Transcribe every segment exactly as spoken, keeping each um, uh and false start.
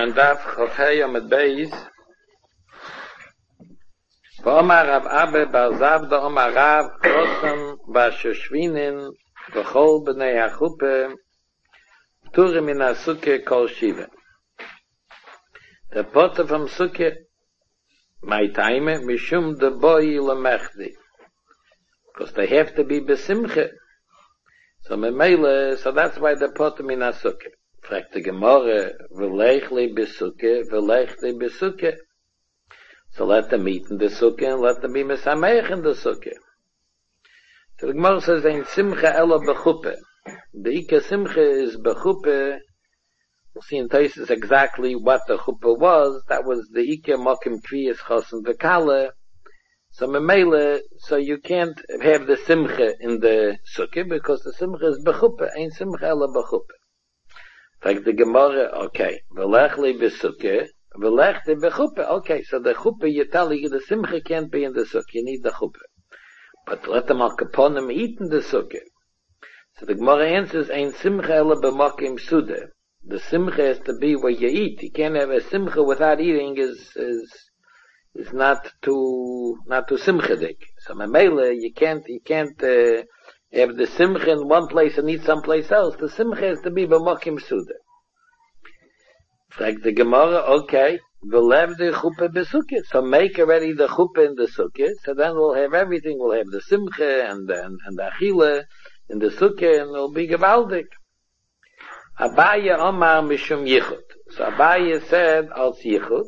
on Daf Chofei Amid Beis. V'omar Rav Abba bar Zavda Omar Rav Chosan v'Shoshvinin v'chol b'nei HaChuppah Pturim min HaSukkah kol shiva. The potter from Sukkah, my time, mishum de boi lemechdi. Because they have to be besimche. So memele, so that's why the potter min HaSukkah. Fragt the Gemara, v'leich li besukkah, v'leich li besukkah. So let them eat in the sukkah and let them be mesameich in the sukkah. So the Gemara says, ein simcha ela bechuppah. The Ika simcha is bechuppah. We'll see in Taisus exactly what the chuppah was. That was the Ika mokim kriyas chosen v'kala. So memele, so you can't have the simcha in the sukkah because the simcha is bechuppah. Ein simcha ela bechuppah. Like the Gemara, okay, v'lech li b'sukkah, v'lech li b'chuppah. Okay, so the chuppah, you tell you the simcha can't be in the sukkah, you need the chuppah. But let them al kaponim eat in the sukkah. So the Gemara answers, ein simcha ela b'makim suda. The simcha has to be where you eat. You can't have a simcha without eating is, is, is not too, not too simchadik. So memele, you can't, you can't, uh, have the simcha in one place and eat someplace else. The simcha has to be b'makim suda. Like the Gemara, okay, we'll have the chuppah b'sukkah. So make already the chuppah in the sukkah. So then we'll have everything. We'll have the simcha and the, and, and the achila in the sukkah and it'll be gewaldig. Abaya Omar mishum yichud. So Abaya said, als yichud,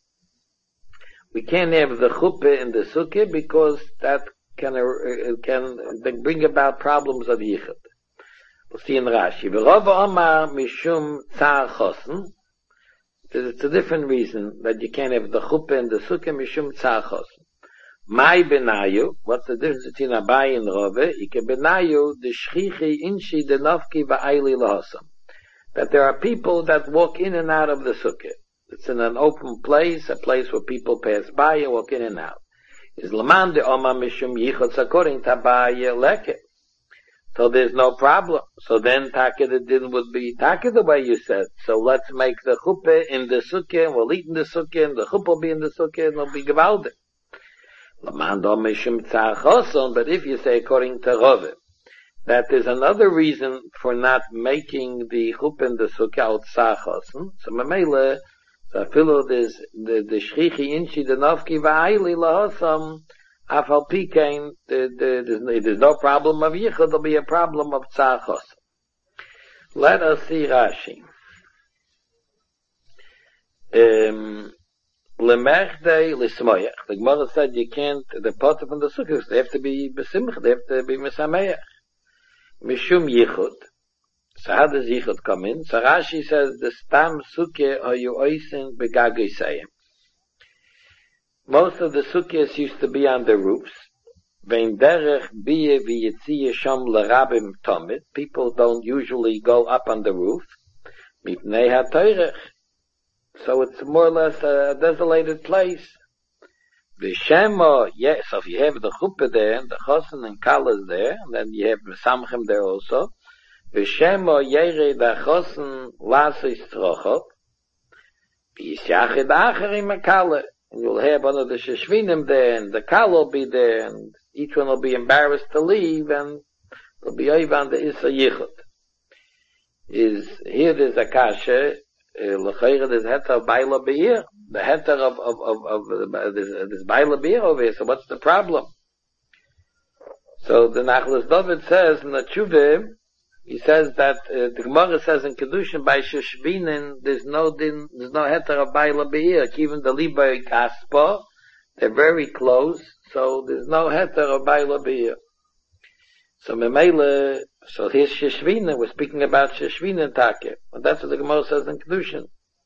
we can't have the chuppah in the sukkah because that can uh, can bring about problems of yichud. We'll see in Rashi. V'rova Omar mishum tzar chosen. It's a different reason that you can't have the chuppah in the sukkah mishum tzar chosen. Mai benayu. What's the difference between Abai and Rove? Ike benayu the shchichi inshi the nafki va'ayli lahosam. That there are people that walk in and out of the sukkah. It's in an open place, a place where people pass by and walk in and out. Is Laman de Oma Mishum Yichotz according to Abaye Leke. So there's no problem. So then Taka the din would be Taka the way you said. So let's make the chuppah in the sukkah, and we'll eat in the sukkah, and the chuppah will be in the sukkah, and it'll be gewaldig. Laman de Oma Mishum Tzar Choson, but if you say according to Rove, that there's another reason for not making the chuppah in the sukkah out Tzar Choson. So Mamela, so I feel there's the the shchichi inchi the nafki va'ayli lahosam afal pikein. There's there's no problem of yichud. There'll be a problem of tzar chosan. Let us see Rashi. Um, Lemechdei lismoyach. The Gemara said you can't. The potter from the sukkah they have to be besimch. They have to be mesameach. Mishum yichud. So how does yichud come in? So Rashi says the stam sukkah are you oisin begagisayim. Most of the sukkahs used to be on the roofs. Vein derech biye v'yitziye sham l'rabim tomit. People don't usually go up on the roof. Mipnei ha'toirech. So it's more or less a desolated place. V'shema, yes, so if you have the chuppah there, the chosen and kalas there, and then you have the samchem there also. V'shema yere dachosen lasis trochot. V'yisyachid acherim akala. And you'll have one of the sheshvinim there, and the kal will be there, and each one will be embarrassed to leave, and will be over on the Issa Yichud. Is, here there's a kasha, l'chayra there's heter of Baila Be'ir. The heter of, of, of, of, of this, this Baila Be'ir over here, so what's the problem? So the Nachlas David says in the Tshuva, he says that uh, the Gemara says in Kedushin by Sheshvinin there's no din, there's no heter of Baila Be'ir. Even the Libay Kaspa, they're very close, so there's no heter of Baila Be'ir. So Memele, so here's Sheshvinin. We're speaking about Sheshvinin Take, and that's what the Gemara says in Kedushin.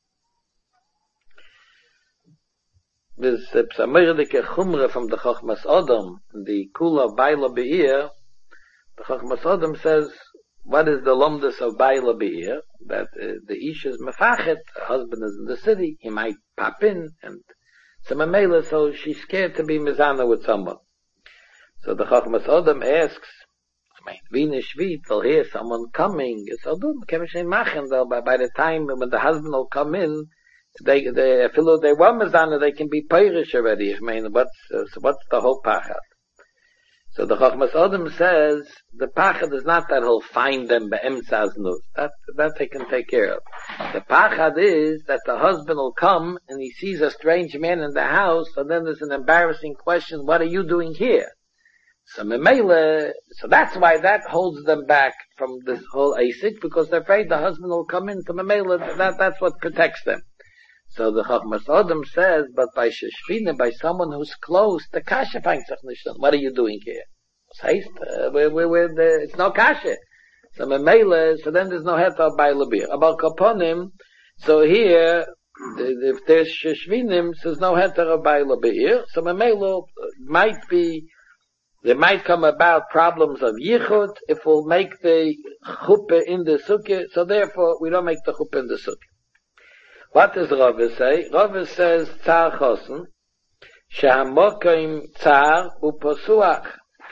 There's a Psamirdik Chumra from the Chochmas Odom, the Kula of Baila Be'ir. The Chochmas Odom says, what is the lomdus of Baila Be'ir? That uh, the ish is mefachet, her husband is in the city, he might pop in, and so Mamela, so she's scared to be mizana with someone. So the Chachmas Odom asks, I mean, Vina Shvit will hear someone coming, it's Odom, by, by the time when the husband will come in, they, they, if they were Mazana, they can be Pirish already. I mean, what's, uh, so what's the whole Pachad? So the Chochmas Odom says, the Pachad is not that he'll find them be'emtzaz nus. That, that they can take care of. The Pachad is that the husband will come and he sees a strange man in the house, and then there's an embarrassing question, what are you doing here? So Memele, so that's why that holds them back from this whole Asik, because they're afraid the husband will come in. So Memele, that, that's what protects them. So the Chochmas Odom says, but by Sheshvina, by someone who's close, the Kasha finds sich nicht. What are you doing here? Heißt, uh, we're, we're, we're the, it's no Kasha. So Memele, so then there's no heter by Labir. About Kaponim, so here, if there's Sheshvinim, so there's no heter by Labir. So Memele might be, there might come about problems of Yichud if we'll make the chuppah in the sukkah, so therefore we don't make the chuppah in the sukkah. What does Rava say? Rava says, Tzar Chosen, Shehamokim Tzar Upasuach,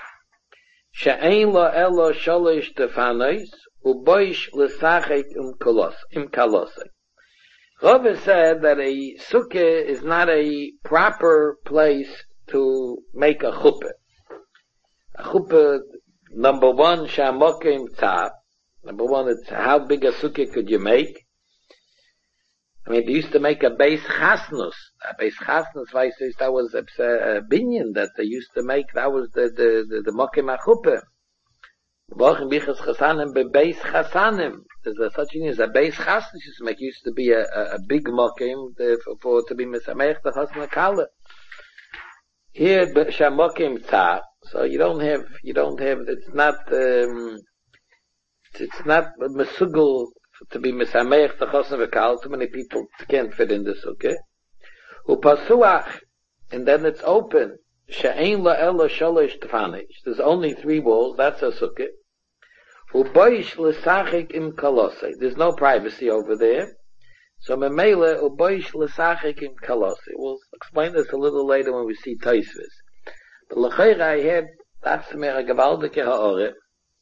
She'ein lo elo sholish tefanois, Uboish l'sachek im kalosei. Rava said that a sukkah is not a proper place to make a chuppah. A chuppah, number one, Shehamokim Tzar. Number one, it's how big a sukkah could you make? I mean, they used to make a base chasnus. A base chasnus, that was a, a binyan that they used to make. That was the the the, the mokim achuppah. Bochim bichas chasanim be base chasanim. There's a, such thing as a base chasnus used to make. Used to be a, a, a big mokim for, for to be misameich the chasna kala. Here, shamokim tzar. So you don't have, you don't have. It's not, um, it's not mesugul to be misameich the chosna v'kal. Too many people can't fit in this, okay? Upasuach, and then it's open. She'ein la ela sholosh tefanish. There's only three walls. That's a sukkah. Uboish l'sachik im kalosei. There's no privacy over there. So memele uboish l'sachik im kalosei. We'll explain this a little later when we see Taisvis. But l'chayra I had that's mer a gewaldike ha'ore.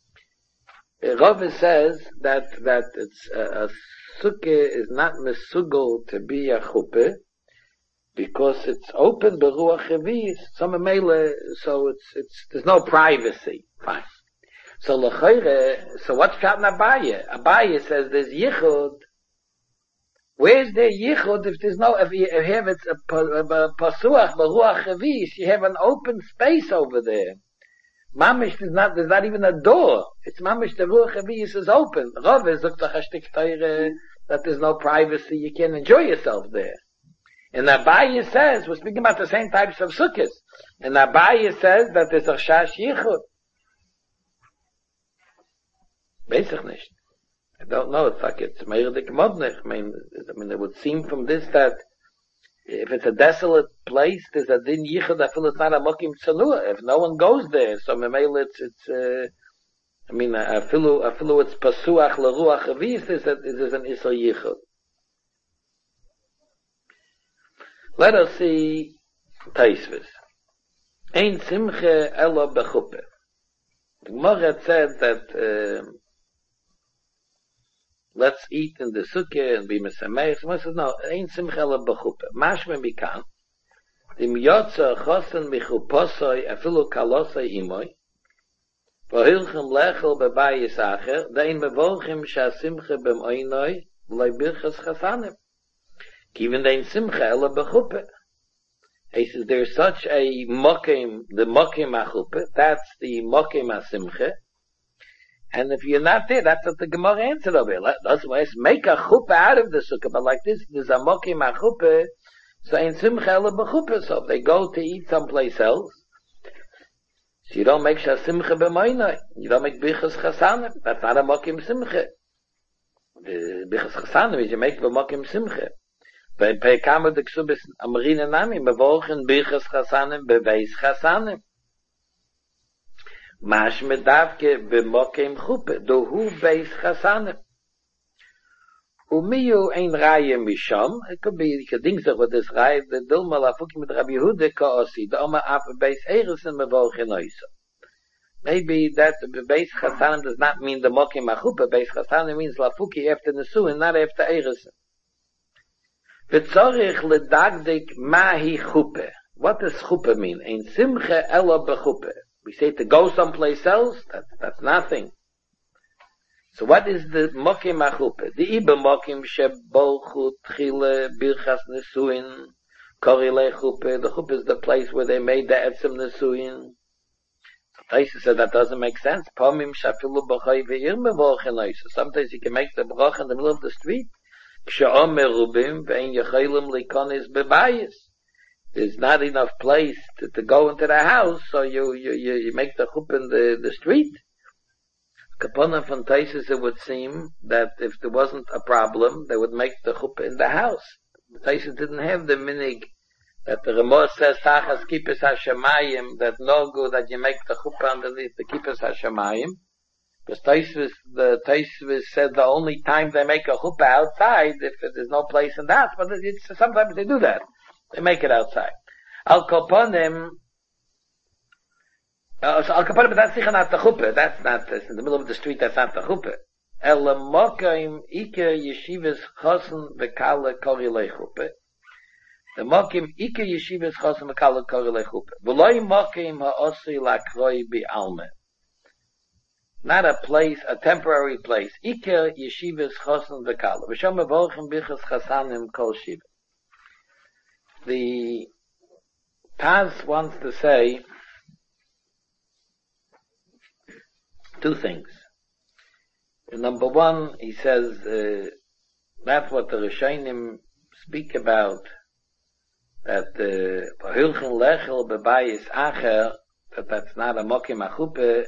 Rava says that that it's uh, a sukkah is not mesugol to be a chuppah because it's open beruach revis. So memele, so it's it's there's no privacy. Fine. So l'chayre, so what's got in Abaye? Abaye says there's yichud. Where's there yichud if there's no if you have it's a pasuach beruach revis? You have an open space over there. Mamish is not, there's not even a door. It's mamish, the Ruach Havis is open. Rav is that there's no privacy, you can't enjoy yourself there. And Abaye says, we're speaking about the same types of sukkahs. And Abaye says that there's a shash yichud. Basic nicht. I don't know, it's like it's meirdik modnich. I mean, I mean, it would seem from this that if it's a desolate place, there's a din yichud, I feel it's not a mokim tzanua. If no one goes there, so memel it's, it's, uh, I mean, I feel, I feel it's pasuach l'ruach avis, there's a, there's an isra yichud. Let us see Taisvis. Ein simche elo bechuppeh. The Gemara said that, uh, let's eat in the sukkah and be mesameich. So says, no, ain't simcha ela bechuppah. Mashme mikan. Im yotza chosen michuposoi afilu kalosoi imoy. V'hilchem lechel bebayis acher. Dein mevochim sha simcha bem oinoi v'loi birchas chasanim. Given dein simcha ela bechuppah. He says, there's such a mokim, the mokim achuppah. That's the mokim asimcha. And if you're not there, that's what the Gemara answered over here. That's why it's make a chuppah out of the sukkah. But like this, there's a mokim a chuppah. So in simcha ela b'chuppah. So if they go to eat someplace else, so you don't make simcha b'moinai. You don't make bichas chasanim. That's not a mokim simcha. The bichas chasanim is you make b'mokim simcha. But pei kamer de ksubis amrina nami bevolchen bichas chasanim beveis chasanim. Mash medavke b'mokim chuppah, do hu beis chasanim. Umiyu ein raye misham, it could be, you could think so with this raye, the dilma lafuki mit Rabbi Yehuda ka'osi, the oma af beis eresen mevolchen oisa. Maybe that beis chasanim does not mean the mokim chuppah, beis chasanim means lafuki after nesuin, not after eresen. V'tzorich ledagdik mahi chuppah. What does chuppah mean? Ein simcha ela bechuppah. We say to go someplace else, that's, that's nothing. So what is the mokim achuppah? The iba mokim shebolchut chile birchas nesuin korile chuppah. The chuppah is the place where they made the etzem nesuin. Taisa said that doesn't make sense. Pomim shafilu b'chay ve'ir mevorchen oisa. Sometimes you can make the bracha in the middle of the street. K'sha'om merubim ve'en yechelim likonis bebayis. There's not enough place to, to go into the house, so you, you, you, you make the chuppah in the, the street. Kapona von Taisus, it would seem that if there wasn't a problem, they would make the chuppah in the house. Taisus didn't have the minig that the Ramah says, Tachas Kippus HaShamayim, that no good that you make the chuppah underneath the Kippus HaShamayim. Because Taisus, the Taisus said the only time they make a chuppah outside, if there's no place in that, but it's, sometimes they do that. They make it outside. Al Koponim, uh, so Al Koponim, but that's sicher not the chuppah. That's not, that's in the middle of the street, that's not the chuppah. El Mokim Ike Yeshivas Chosen V'Kala Korile Chuppah. The Mokim Ike Yeshivas Chosen V'Kala Korile Chuppah. V'loi Mokim Ha'osi Lakroi Bi'alme. Not a place, a temporary place. Ike Yeshivas Chosen V'Kala. V'shom Mevorchim Bichas Chasanim Kol Shiva. The Taz wants to say two things. Number one, he says uh, that's what the Rishonim speak about, that Hilchim Lechel Bebayis Acher, that that's not a Mokim Achuppah.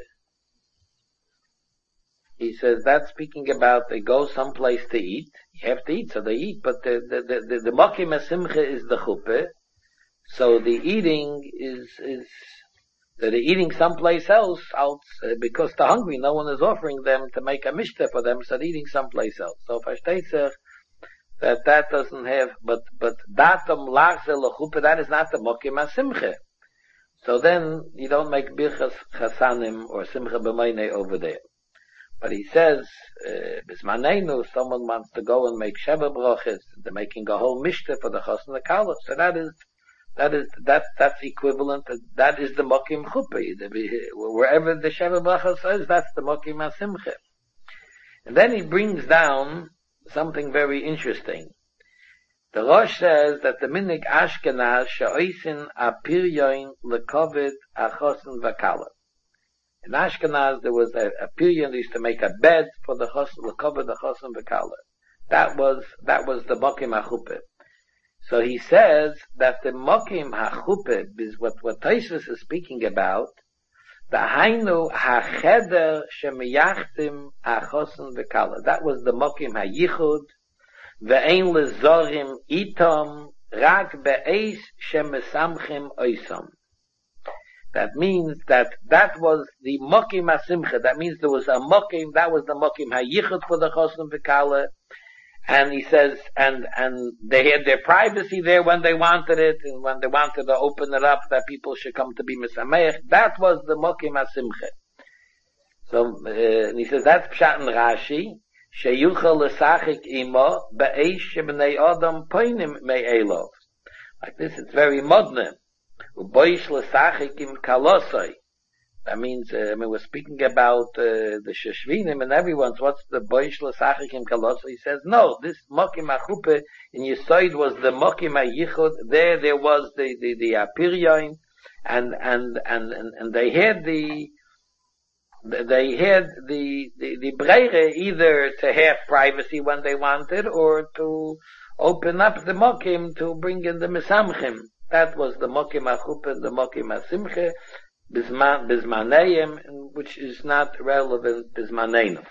He says that's speaking about they go someplace to eat. You have to eat, so they eat. But the the the, the, the Mokim HaSimcha is the chuppah. So the eating is is they're eating someplace else out uh, because they're hungry. No one is offering them to make a mishta for them, so they're eating someplace else. So if I state that that doesn't have, but but datum lachzel chuppah, that is not the Mokim HaSimcha. So then you don't make birchas chasanim or simcha b'mayne over there. But he says, Bismanenu, uh, someone wants to go and make Sheva Broches, they're making a whole mishta for the Chosn HaKala. So that is, that is, that, that's equivalent, that is the Mokim Chuppah. Wherever the Sheva Broches says, that's the Mokim HaSimcha. And then he brings down something very interesting. The Rosh says that the Minig Ashkenaz she'oisin apiryoin lekovid achosn v'kala. In Ashkenaz, there was a, a period they used to make a bed for the chosn, the cover the chosn v'kala. That was that was the mokim hachuppah. So he says that the mokim hachuppah is what what Taisus is speaking about. The hainu hacheder shemiyachtim hachosn v'kala. That was the mokim hayichud ve'ein lezorim itom rak be'eis shemesamchim oisam. That means that that was the Mokim HaSimcha. That means there was a Mokim, that was the Mokim HaYichud for the Chosn V'Kala. And he says, and, and they had their privacy there when they wanted it, and when they wanted to open it up, that people should come to be Misameach. That was the Mokim HaSimcha. So, uh, and he says, that's Pshat and Rashi, Sheyuchel L'Sachik Imo, Be'esh Shebnei Adam Poinim Me'elov. Like this, it's very modern. That means, uh, I mean, we're speaking about uh, the Sheshvinim and everyone's, what's the Boish L'Sachikim Kalosai? He says, no, this Mokim HaChuppah in Yisoid was the Mokim HaYichud. There, there was the, the, the Apiryoin, and, and, and, and, and they had the, they had the, the, the Breire either to have privacy when they wanted, or to open up the Mokim to bring in the Mesamchim. That was the Mokim HaChuppah, the Mokim HaSimcha, Bisman, Bismanayim, which is not relevant, Bismanayim.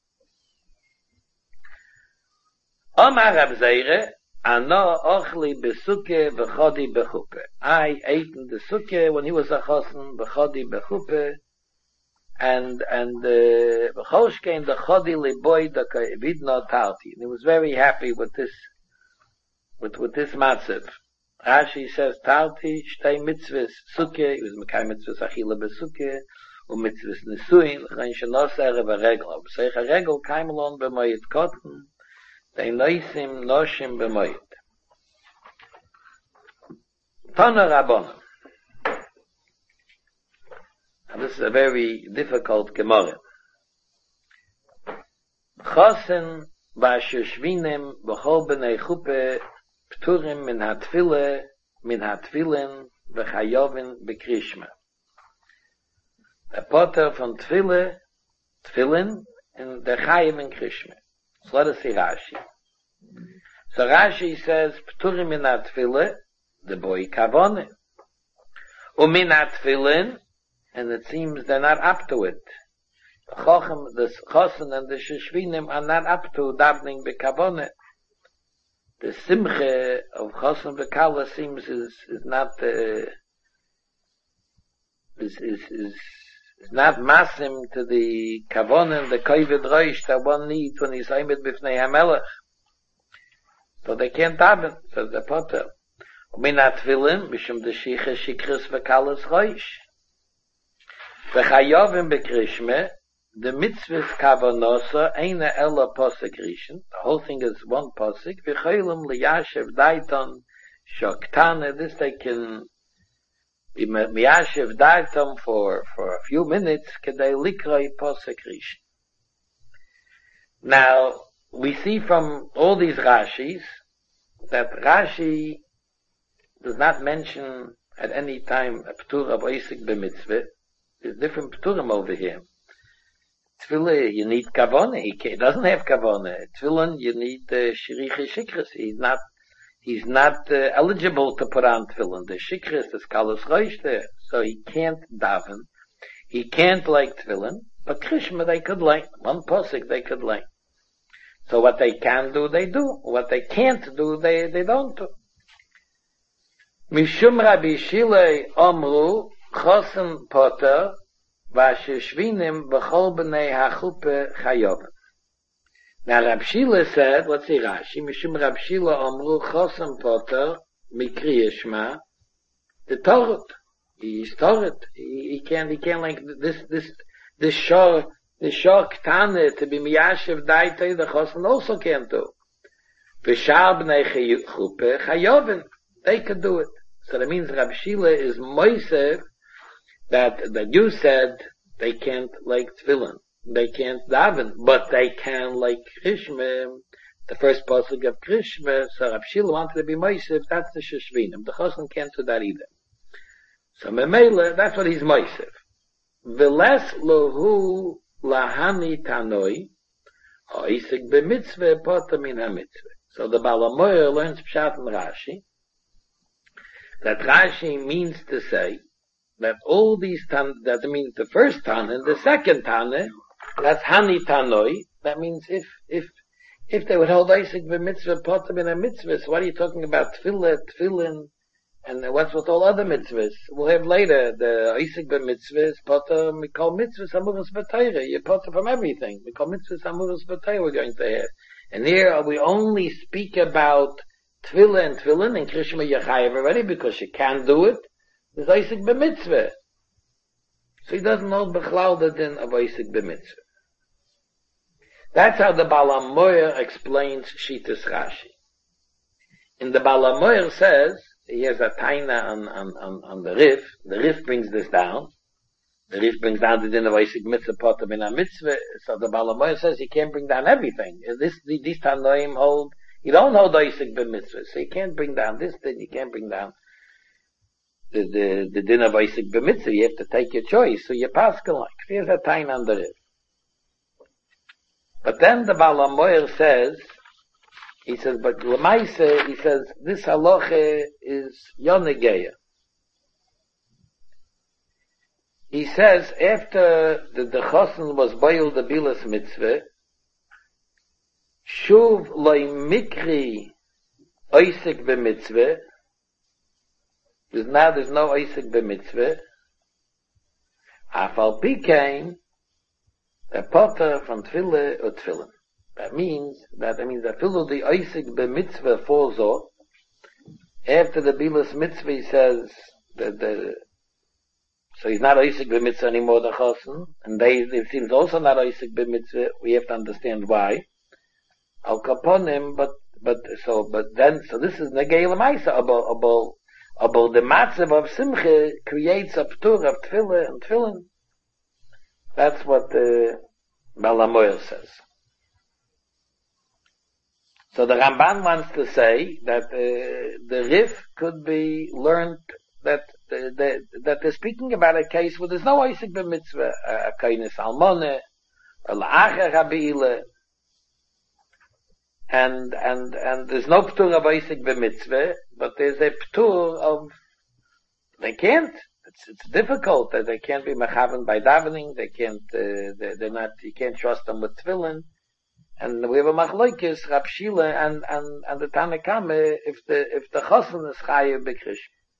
Omar Rab Zeire, Ano ochli besuke v'chodi bechuppah. I ate in the sukkah when he was a chosen, v'chodi bechuppah, and, and, uh, v'chosh came the chodi liboy da vidno talti. And he was very happy with this, with, with this matzav. Rashi says, Talti, Shtei Mitzvahs Sukkah, he was Mekai Mitzvahs Achila Besukkah, U Mitzvahs Nesuin, L'chain Shenos Erev HaRegel, B'seich HaRegel, Kaimelon B'moyed Kotten, Dei Noisim Noshim B'moyed. Tana Rabbanan. And this is a very difficult Gemara. Chosen v'asheshvinim v'chol b'nei chuppah pturim min hatfile min hatfilin v'chayovin b'krishma. A potter von Tfile, Tfilin, and the Chayim in Krishma. So let us see Rashi. So Rashi says, Pturim min hatfile, the boy kavone. Umin hatfilin, and it seems they're not up to it. The Chochem, the Chosen and the Sheshvinim are not up to davening b'kavone. The Simche of Chosen b'kala seems is, is not, uh, is, is, is, is not masim to the kavone and the kovid roish that one needs when he's aimed b'fnei HaMelech. So they can't daven, says the Potter. Umin hatfilin, mishum deshiche shikris v'kalas roish. V'chayovim b'krishme, the mitzvahs kavonosa eine ella posek rishon. The whole thing is one posek. V'cholim liyashev daiton shoktane. This they can be miyashev daiton for for a few minutes. Kedei likroi posek rishon. Now we see from all these Rashis that Rashi does not mention at any time a ptur of oisik b'mitzvah. There's different pturim over here. Tefillah, you need kavone. He doesn't have kavone. Tefillin, you need uh, shirichi shikris. He's not, he's not uh, eligible to put on tefillin. The shikris is kalos roish there, so he can't daven. He can't like tefillin, but krishma they could learn. One posik they could learn. So what they can do, they do. What they can't do, they they don't do. Mishum Rabbi Shilei Omru Chosen Potter Vasheshvinim B'chol B'nei HaChuppah Chayovim. Now Rabbi Shila said, let's see Rashi, Mishum Rabbi Shila Omru Chosen Potter Mikri Yishma, the Torah. He's Torah. He, he can't, he can't like this, this, this shor, this shor ktane to be miyashev daitei, the Chosen also can't do. V'shar B'nei Chuppah Chayovim. They could do it. So that means Rabbi Shila is moisev that, that you said they can't like tefillin. They can't daven, but they can like Krishma, the first pasuk of Krishma. So Rabbi Shila wanted to be moisev, that's the Sheshvinim. The Chosen can't do that either. So Memela, that's what he's moisev. V'les lohu lahani tanoi, ha'isik b'mitzvah poter min ha'mitzvah. So the Baal HaMoyer learns Pshat and Rashi, that Rashi means to say that all these tan, that means the first tan and the second tan, that's hani tanoi. That means if if if they would hold Isaac b'mitzvah potem in a mitzvah, so what are you talking about? Tefillah, tefillin, and what's with all other mitzvahs? We'll have later the Isaac b'mitzvahs potem. We call mitzvahs amuras b'Torah. You potem from everything. We call mitzvahs amuras b'Torah. We're going to have, and here we only speak about Tefillah and tefillin and Krishma Yechayev already because you can't do it. There's Isaac b'mitzvah. So he doesn't know Bechlal the din of Isaac b'mitzvah. That's how the Baal HaMoyer explains Shitas Rashi. And the Baal HaMoyer says, he has a taina on, on, on, on the Rif. The Rif brings this down. The Rif brings down the din of Isaac mitzvah potem in a mitzvah. So the Baal HaMoyer says he can't bring down everything. This, these Tanoim hold, you don't hold Isaac b'mitzvah, so you can't bring down this din, you can't bring down the, the, the din of Isaac b'mitzvah. You have to take your choice, so you pass like. Here's a time under it. But then the Baal HaMoyer says, he says, but Lamaise, he says, this halacha is yonegeya. He says, after the, the Chosen was boiled the Bilas mitzvah, Shuv loy mikri oisik b'mitzvah. There's now, there's no oisik b'mitzvah. Afal pikein, the potter from tefillah or tefillin. That means, that means that filu the oisik b'mitzvah falls off. After the bilas mitzvah he says, that the, so he's not oisik b'mitzvah anymore, the Chosen. And they, it seems also not oisik b'mitzvah. We have to understand why. Al kaponim, but, but, so, but then, so this is negei l'maisa, abol, abol, But the matzav of simcha creates a ptur of tefillah and tefillin. That's what the Balamoyer says. So the Ramban wants to say that uh, the Rif could be learned that uh, the, that they're speaking about a case where there's no Isaac b'mitzvah, a kainis almone, a la'acher habile, and and and there's no ptur of Isaac b'mitzvah, but there's a ptur of they can't. It's it's difficult that they can't be mechaven by davening. They can't. Uh, they, they're not. You can't trust them with tefillin. And we have a machlokes, Rab Shila and and and the Tanakame, if the if the chosen is chayev b'krish.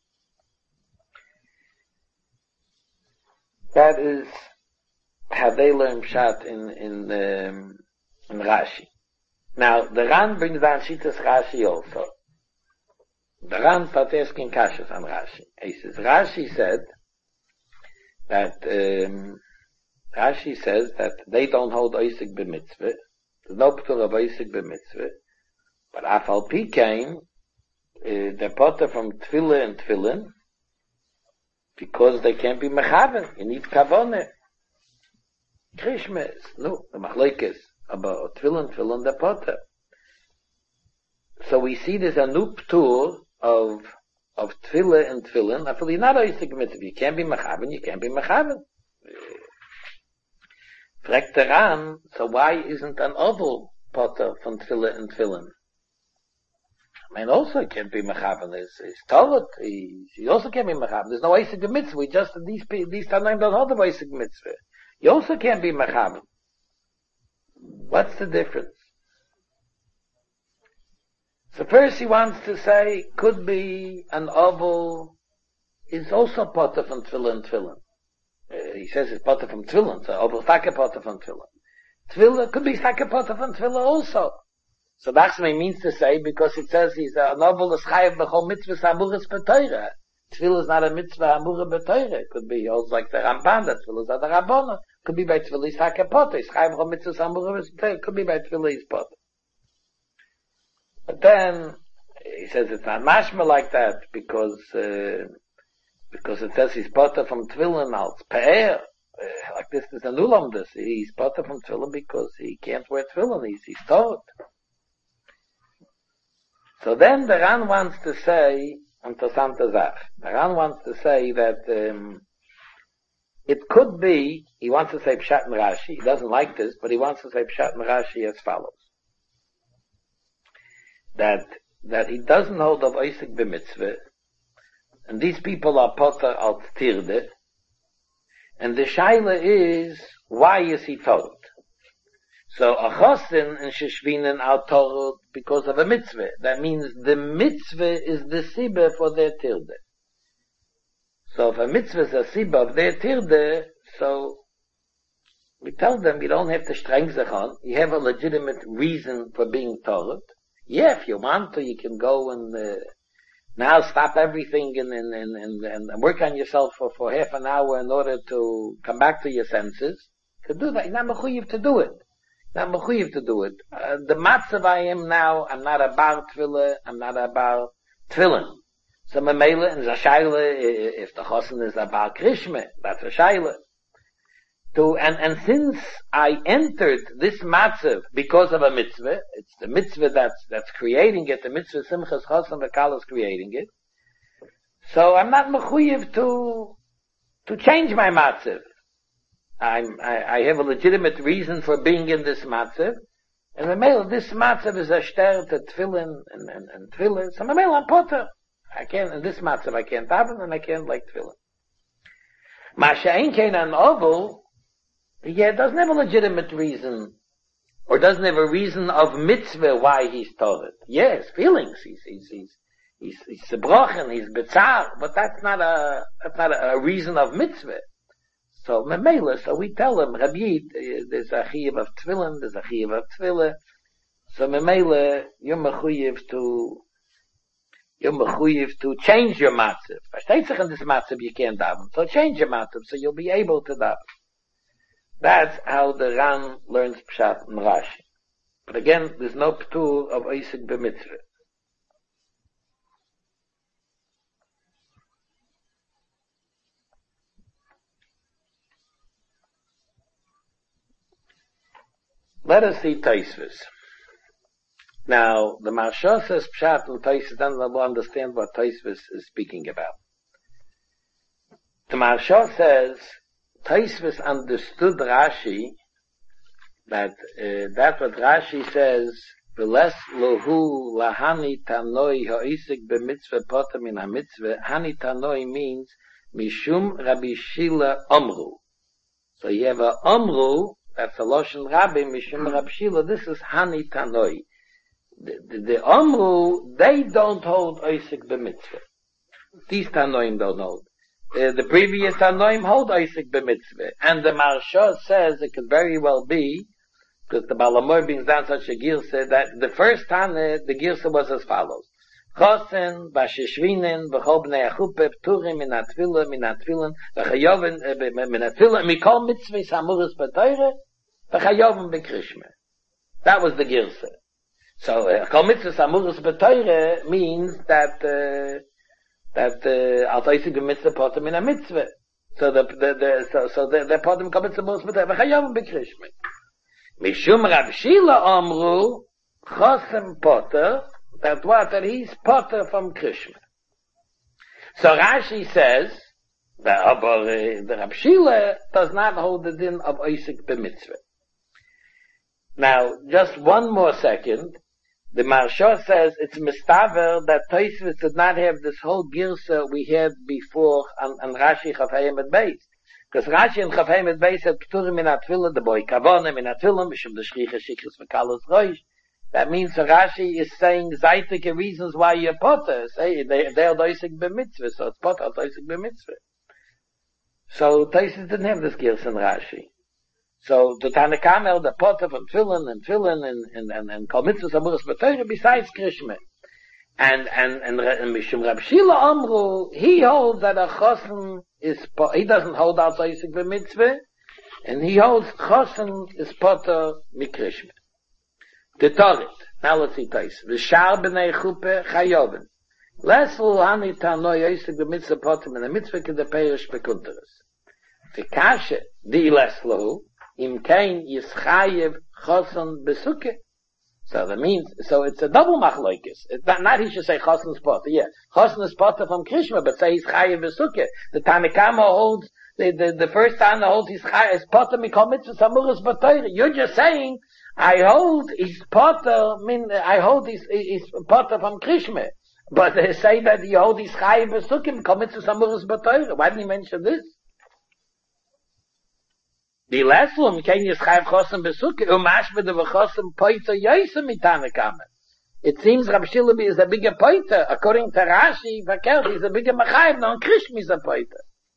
That is how they learn pshat in in um, in Rashi. Now the Ran brings down Shitas Rashi also. The Ran starts asking kashas on Rashi. He says Rashi said that um, Rashi says that they don't hold Isaac b'mitzvah. There's no ptur of Isaac b'mitzvah, but afal pikein, uh, they're potter from tefillah and tefillin, because they can't be mechaven. You need kavone. Krishmes, no, the machlokes about tefillin, tefillin, they're potter. So we see there's a new ptur of of tefillah and tefillin. Afal you're not Isaac b'mitzvah. You can't be mechaven. You can't be mechaven. Fragt er an, so why isn't an oval potter from tefillah and tefillin? I mean, also he can't be mechaven. He's, he's told he, he also can't be mechaven. There's no Isaac mitzvah. We just, these, these Tanaim don't hold the Isaac mitzvah. You also can't be mechaven. What's the difference? So first he wants to say, could be an oval is also potter from tefillah and tefillin. Uh, he says it's potter from tefillin, so over taka potter from tefillin. Tefillah could be taka potter from tefillah also. So that's what he means to say, because it says he's a novel is chayav b'chol mitzvah amuras b'toira. Tefillah is not a mitzvah amura b'toira. It could be also like the Ramban, that tefillah is not a rabbona. Could be by tefillah is taka potter. It's chayav b'chol mitzvah amura b'toira. Could be by tefillah is potter. But then he says it's not mashma like that because. Uh, Because it says he's potter from tefillin als pe'er. Uh, like this is a nulam this. He's potter from tefillin because he can't wear tefillin. He's, he's taught. So then the Ran wants to say, interessante Sach, the Ran wants to say that um, it could be, he wants to say Pshat and Rashi. He doesn't like this, but he wants to say Pshat and Rashi as follows. That, that he doesn't hold of Isaac b'mitzvah, and these people are potter al tirde, and the shaila is, why is he told? So a chosin and sheshvinen are told because of a mitzvah. That means the mitzvah is the sibah for their tirde. So if a mitzvah is a sibah of their tirde, so we tell them you don't have to streng sich on. You have a legitimate reason for being told. Yeah, if you want to, you can go and uh, now stop everything and, and, and, and, and work on yourself for, for half an hour in order to come back to your senses. You can do that. You're not mechuyev to do it. You're not mechuyev to do it. Uh, the matzav I am now, I'm not a bar tefillah, I'm not a bar tefillin. So memela and zashayla, if the chosen is a bar krishme, that's a shayla. To, and, and since I entered this matzav because of a mitzvah, it's the mitzvah that's, that's creating it, the mitzvah simchas chosen v'kal is creating it, so I'm not mechuyev to, to change my matzav. I'm, I, I have a legitimate reason for being in this matzav, and memela, this matzav is a shter to tefillin and, and, and tefillin, so memela I'm potter. I can't, in this matzav I can't daven and I can't like tefillin. Masha ein kein an oval, yeah, doesn't have a legitimate reason, or doesn't have a reason of mitzvah why he's told it. Yes, feelings. He's he's he's he's he's sebrochen, he's betzar, but that's not a that's not a, a reason of mitzvah. So memela, so we tell him, Rabbi, there's a chiyuv of tefillin, there's a chiyuv of tefillah. So memela, you're mechuyev to you're mechuyev to change your matzav. Versteht sich in this matzav you can't daven, so change your matzav so you'll be able to daven. That's how the Ran learns Pshat and Rashi. But again, there's no ptur of Isaac b'mitzvah. Let us see Tosfos. Now, the Maharsha says Pshat and Tosfos, then we'll understand what Tosfos is speaking about. The Maharsha says, Tosfos understood Rashi, that, uh, that what Rashi says, V'les lohu lahani tanoi ha'isik b'mitzvah poter min ha'mitzvah, hani tanoi means, Mishum Rabbi Shila Omru. So you have a Omru, that's a Loshen Rabbi, Mishum Rabbi Shila, this is Hani Tanoi. The, the, the Omru, they don't hold Oisik b'mitzvah. These Tanoim don't hold. Uh, the previous Tanoim hold Oisik b'mitzvah. And the Maharsha says it could very well be, because the Balamor brings down such a Girsa, that the first Tana, the Girsa was as follows. Chosen, Bashishvinen, B'chol B'nei Achupe, P'turim, Min HaTfila, Min HaTfilan, V'chayoven, Min HaTfila, Mikol Mitzvahs Hamuras B'Torah, V'chayoven B'Krishma. That was the Girsa. So, uh, Kol Mitzvahs Hamuras B'Torah means that, uh, that, uh, Al Toisik B'Mitzvah Potem Min HaMitzvah. So the, the, the, so, so the, the Potem Kol Mitzvah Hamuras B'Torah, V'chayoven B'Krishma. Mishum Rav Shila Omru, Chosen Poter, that what, that he's potter from Krishna. So Rashi says, that uh, the Rav Shila does not hold the din of Oisik b'mitzvah. Now, just one more second, the Maharsha says it's mistaver that Tosfos did not have this whole girsa we had before on, on Rashi Chafayim at Beis. Because Rashi and Chafayim at Beis said, P'turim min HaTfilah, the boy Kavonim min HaTfilah, Mishum the Shricha Shikris V'kalos Roish. That means so Rashi is saying Zaitike reasons why you're potter. Say they they're doisik b'mitzvah, so it's potter doisik b'mitzvah. So Tosfos didn't have this gears in Rashi. So the Tanakamel, the potter from Tfilin and Tfilin and and and, and Kol Mitzvahs Hamuras B'Torah besides Krishma. And and and, and Mishum Rab Shila Amru, he holds that a chosen is he doesn't hold out doisik b'mitzvah, and he holds chosen is potter mikrishma. The Torah. Now let's see Tais. V'shar b'nei chupe chayoven. Lesl hani tanoi yisik b'mitzvah potem in a mitzvah k'de perish bekunteres. V'kashe di leslo im kein yischayev choson besuke. So that means, so it's a double machlokes. It's not, not he should say choson is poter. Yeah. Choson is poter from Krishma, but say he's chayev besuke. The Tanakama holds, the, the, the first Tana holds he's chayev, is poter mikol mitzvah samuras b'Torah. You're just saying, I hold his potter, mean, I hold his, his potter from Krishma. But they say that you hold his chayiv besukim, come to samuras b'Torah. Why didn't he mention this? The last one, can you chayiv chosim besukim, umash b'de v'chosim poiter yoysim mitanakam. It seems Rav Shila is a bigger poiter. According to Rashi, Vakel, he's a bigger machayiv, non Krishma is a poiter.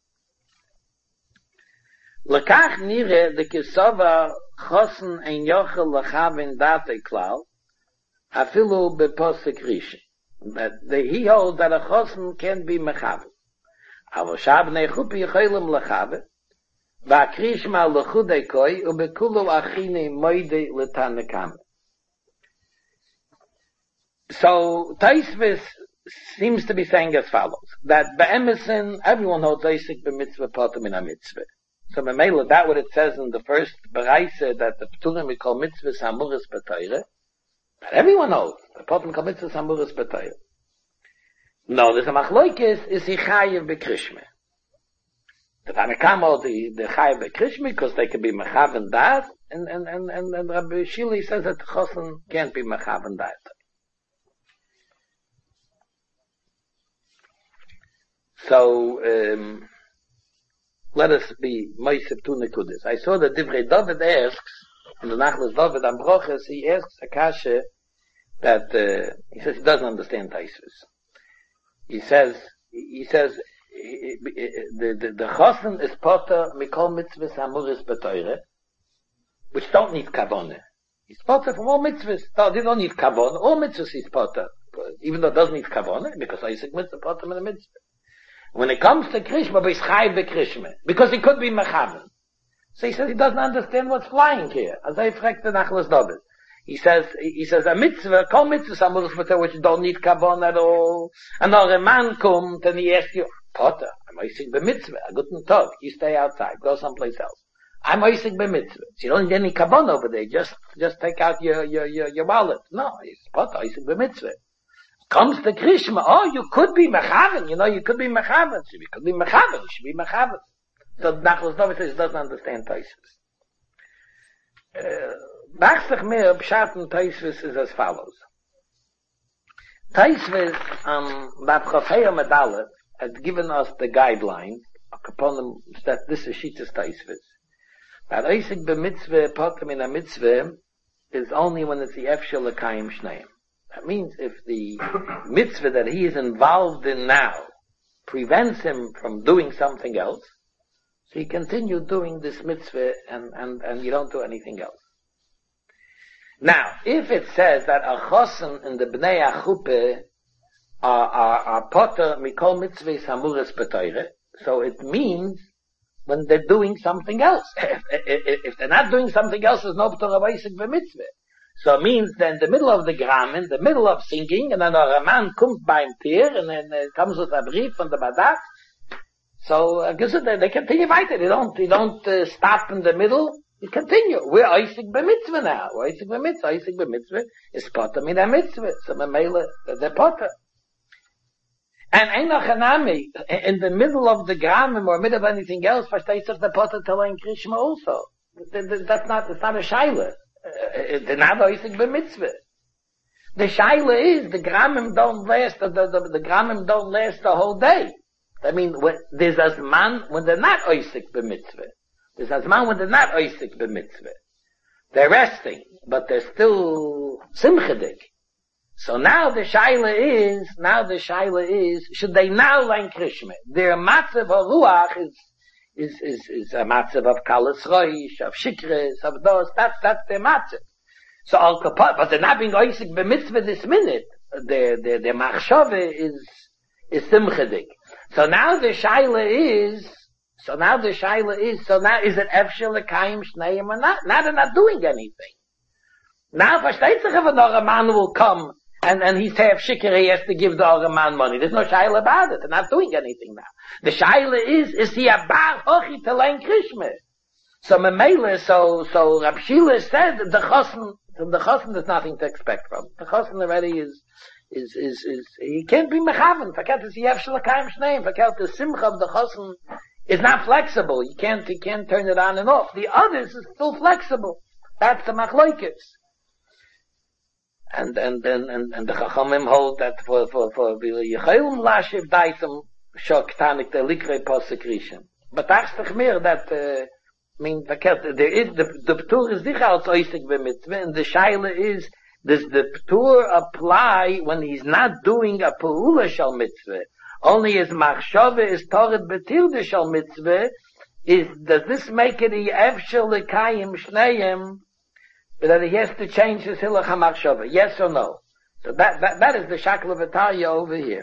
Lekach nire de kisova chosen ein yochel lechavin date klal, afilu beposek rishi. That he holds that a chosen can be mechavin. Avo shabnei chupi yicholim lechavin, va'krishma lechudei koi, ubekulu achine moide letanekam. So Tosfos seems to be saying as follows, that be'emesin, everyone holds Oisik b'mitzvah potem in a mitzvah. So Memela, that what it says in the first Baraisa, that the P'turim we call mitzvahs hamuras b'Torah, that everyone knows, the P'turim call mitzvahs hamuras b'Torah. No, there's a machlokes, is he chayiv b'Krishma. The Tanakama, the, the chayiv b'Krishma, because they can be mechav and dat, and, and, and, and, and Rabbi Shili says that the chosen can't be mechav and dat. So, um, let us be Moisef tu Nekudas. I saw that Divrei David asks, in the Nachlas David Ambroches, he asks Akasha that, uh, he says he doesn't understand Tosfos. He says, he says, the, the, the Chosen is potter mikol mitzvahs hamuras b'Torah, which don't need kavonah. He's potter from all mitzvahs. No, they don't need kavonah. All mitzvahs he's potter. Even though it doesn't need kavonah, because Isaac mitzvah potter in a mitzvah. When it comes to Krishma, but he's chayiv b'Krishma, because he could be mechaven. So he says he doesn't understand what's flying here. As I fragt the Nachlas David. He says, he says, a mitzvah, kol mitzvah, samuras b'Torah, which don't need kavon at all. And now a man comes and he asks you, Potter, I'm asking the mitzvah, a good talk, you stay outside, go someplace else. I'm oisik b'mitzvah. So you don't need any kabon over there. Just, just take out your, your, your, your wallet. No, it's potter oisik b'mitzvah. Comes the Krishma, oh, you could be mechaven, you know, you could be mechaven. So you could be mechaven, you should be mechaven. So Nachlas Novi says he doesn't understand Taisvis. Nachsach mehr, Pshaten Taisvis is as follows. Taisvis, um, Bapchofeya Medalet, had given us the guideline, upon them, that this is Shitas Taisvis. That Oisik b'mitzvah, potem in a mitzvah, is only when it's the Efshel L'kayim Shneim. That means if the mitzvah that he is involved in now prevents him from doing something else, so he continues doing this mitzvah and, and, and you don't do anything else. Now, if it says that a chosen in the Bnei Achuppe are, are, are potter mikol mitzvahs hamuras b'toire, so it means when they're doing something else. If, if, if they're not doing something else, there's no potter avaisik b'mitzvah. So it means that in the middle of the gram, in the middle of singing, and then a man comes by him tier, and then it comes with a brief from the Badak. So, uh, they, they continue weiter. They don't, they don't uh, stop in the middle. They continue. We're Oisik b'mitzvah now. We're Oisik b'mitzvah. Oisik b'mitzvah is potter min ha-mitzvah. So, memele, they're potter. And Einach Hanami, in the middle of the gram, or middle of anything else, versteht sich the potter to learn Krishma also. That's not, it's not a shaila. The not oisik b'mitzvah. The shaila is the gramim don't last. The the, the, the gramim don't last the whole day. I mean, when, there's as man when they're not oisik b'mitzvah. There's as man when they're not oisik b'mitzvah. They're resting, but they're still simchadik. So now the shaila is now the shaila is should they now learn Krishma? Their matzav haruach is. Is, is, is a matzav of kalas roish, of shikres, of those, that's, that's their matzav. So al kapot, but they're not being oisik b'mitzvah this minute. Their, their, their machshove is, is simchadik. So now the shaila is, so now the shaila is, so now is it efshel l'kayim shneim or not? Now they're not doing anything. Now, versteht sich if another man will come and, and he's half shikr, he has to give the other man money. There's no shaila about it. They're not doing anything now. The shaila is, is he a bar hochi to learn Krishma? So Memele, so, so Rab Shila said that the chosen, from the chosen there's nothing to expect from. The chosen already is, is, is, is, he can't be mechaven. Forget this, he have shalakayim shneim. Forget the simcha of the chosen is not flexible. You can't, you can't turn it on and off. The others is still flexible. That's the machloikis. And, and, and, and, and the Chachamim hold that for, for, for, Yechayim Lashiv Daitem Shoktanik, the Likre Posekrishan. But that's the Chmir that, uh, I mean, there is, the, the Ptur is sicher als Oisik b'mitzvah, and the Shaila is, does the Ptur apply when he's not doing a Pa'ula Shal Mitzvah? Only his Machshove is Toret Betilde Shal Mitzvah, is, does this make it a Efshel L'Kayim Shneim, that he has to change his Hilach HaMachshove? Yes or no? So that, that, that is the Shakel of Italia over here.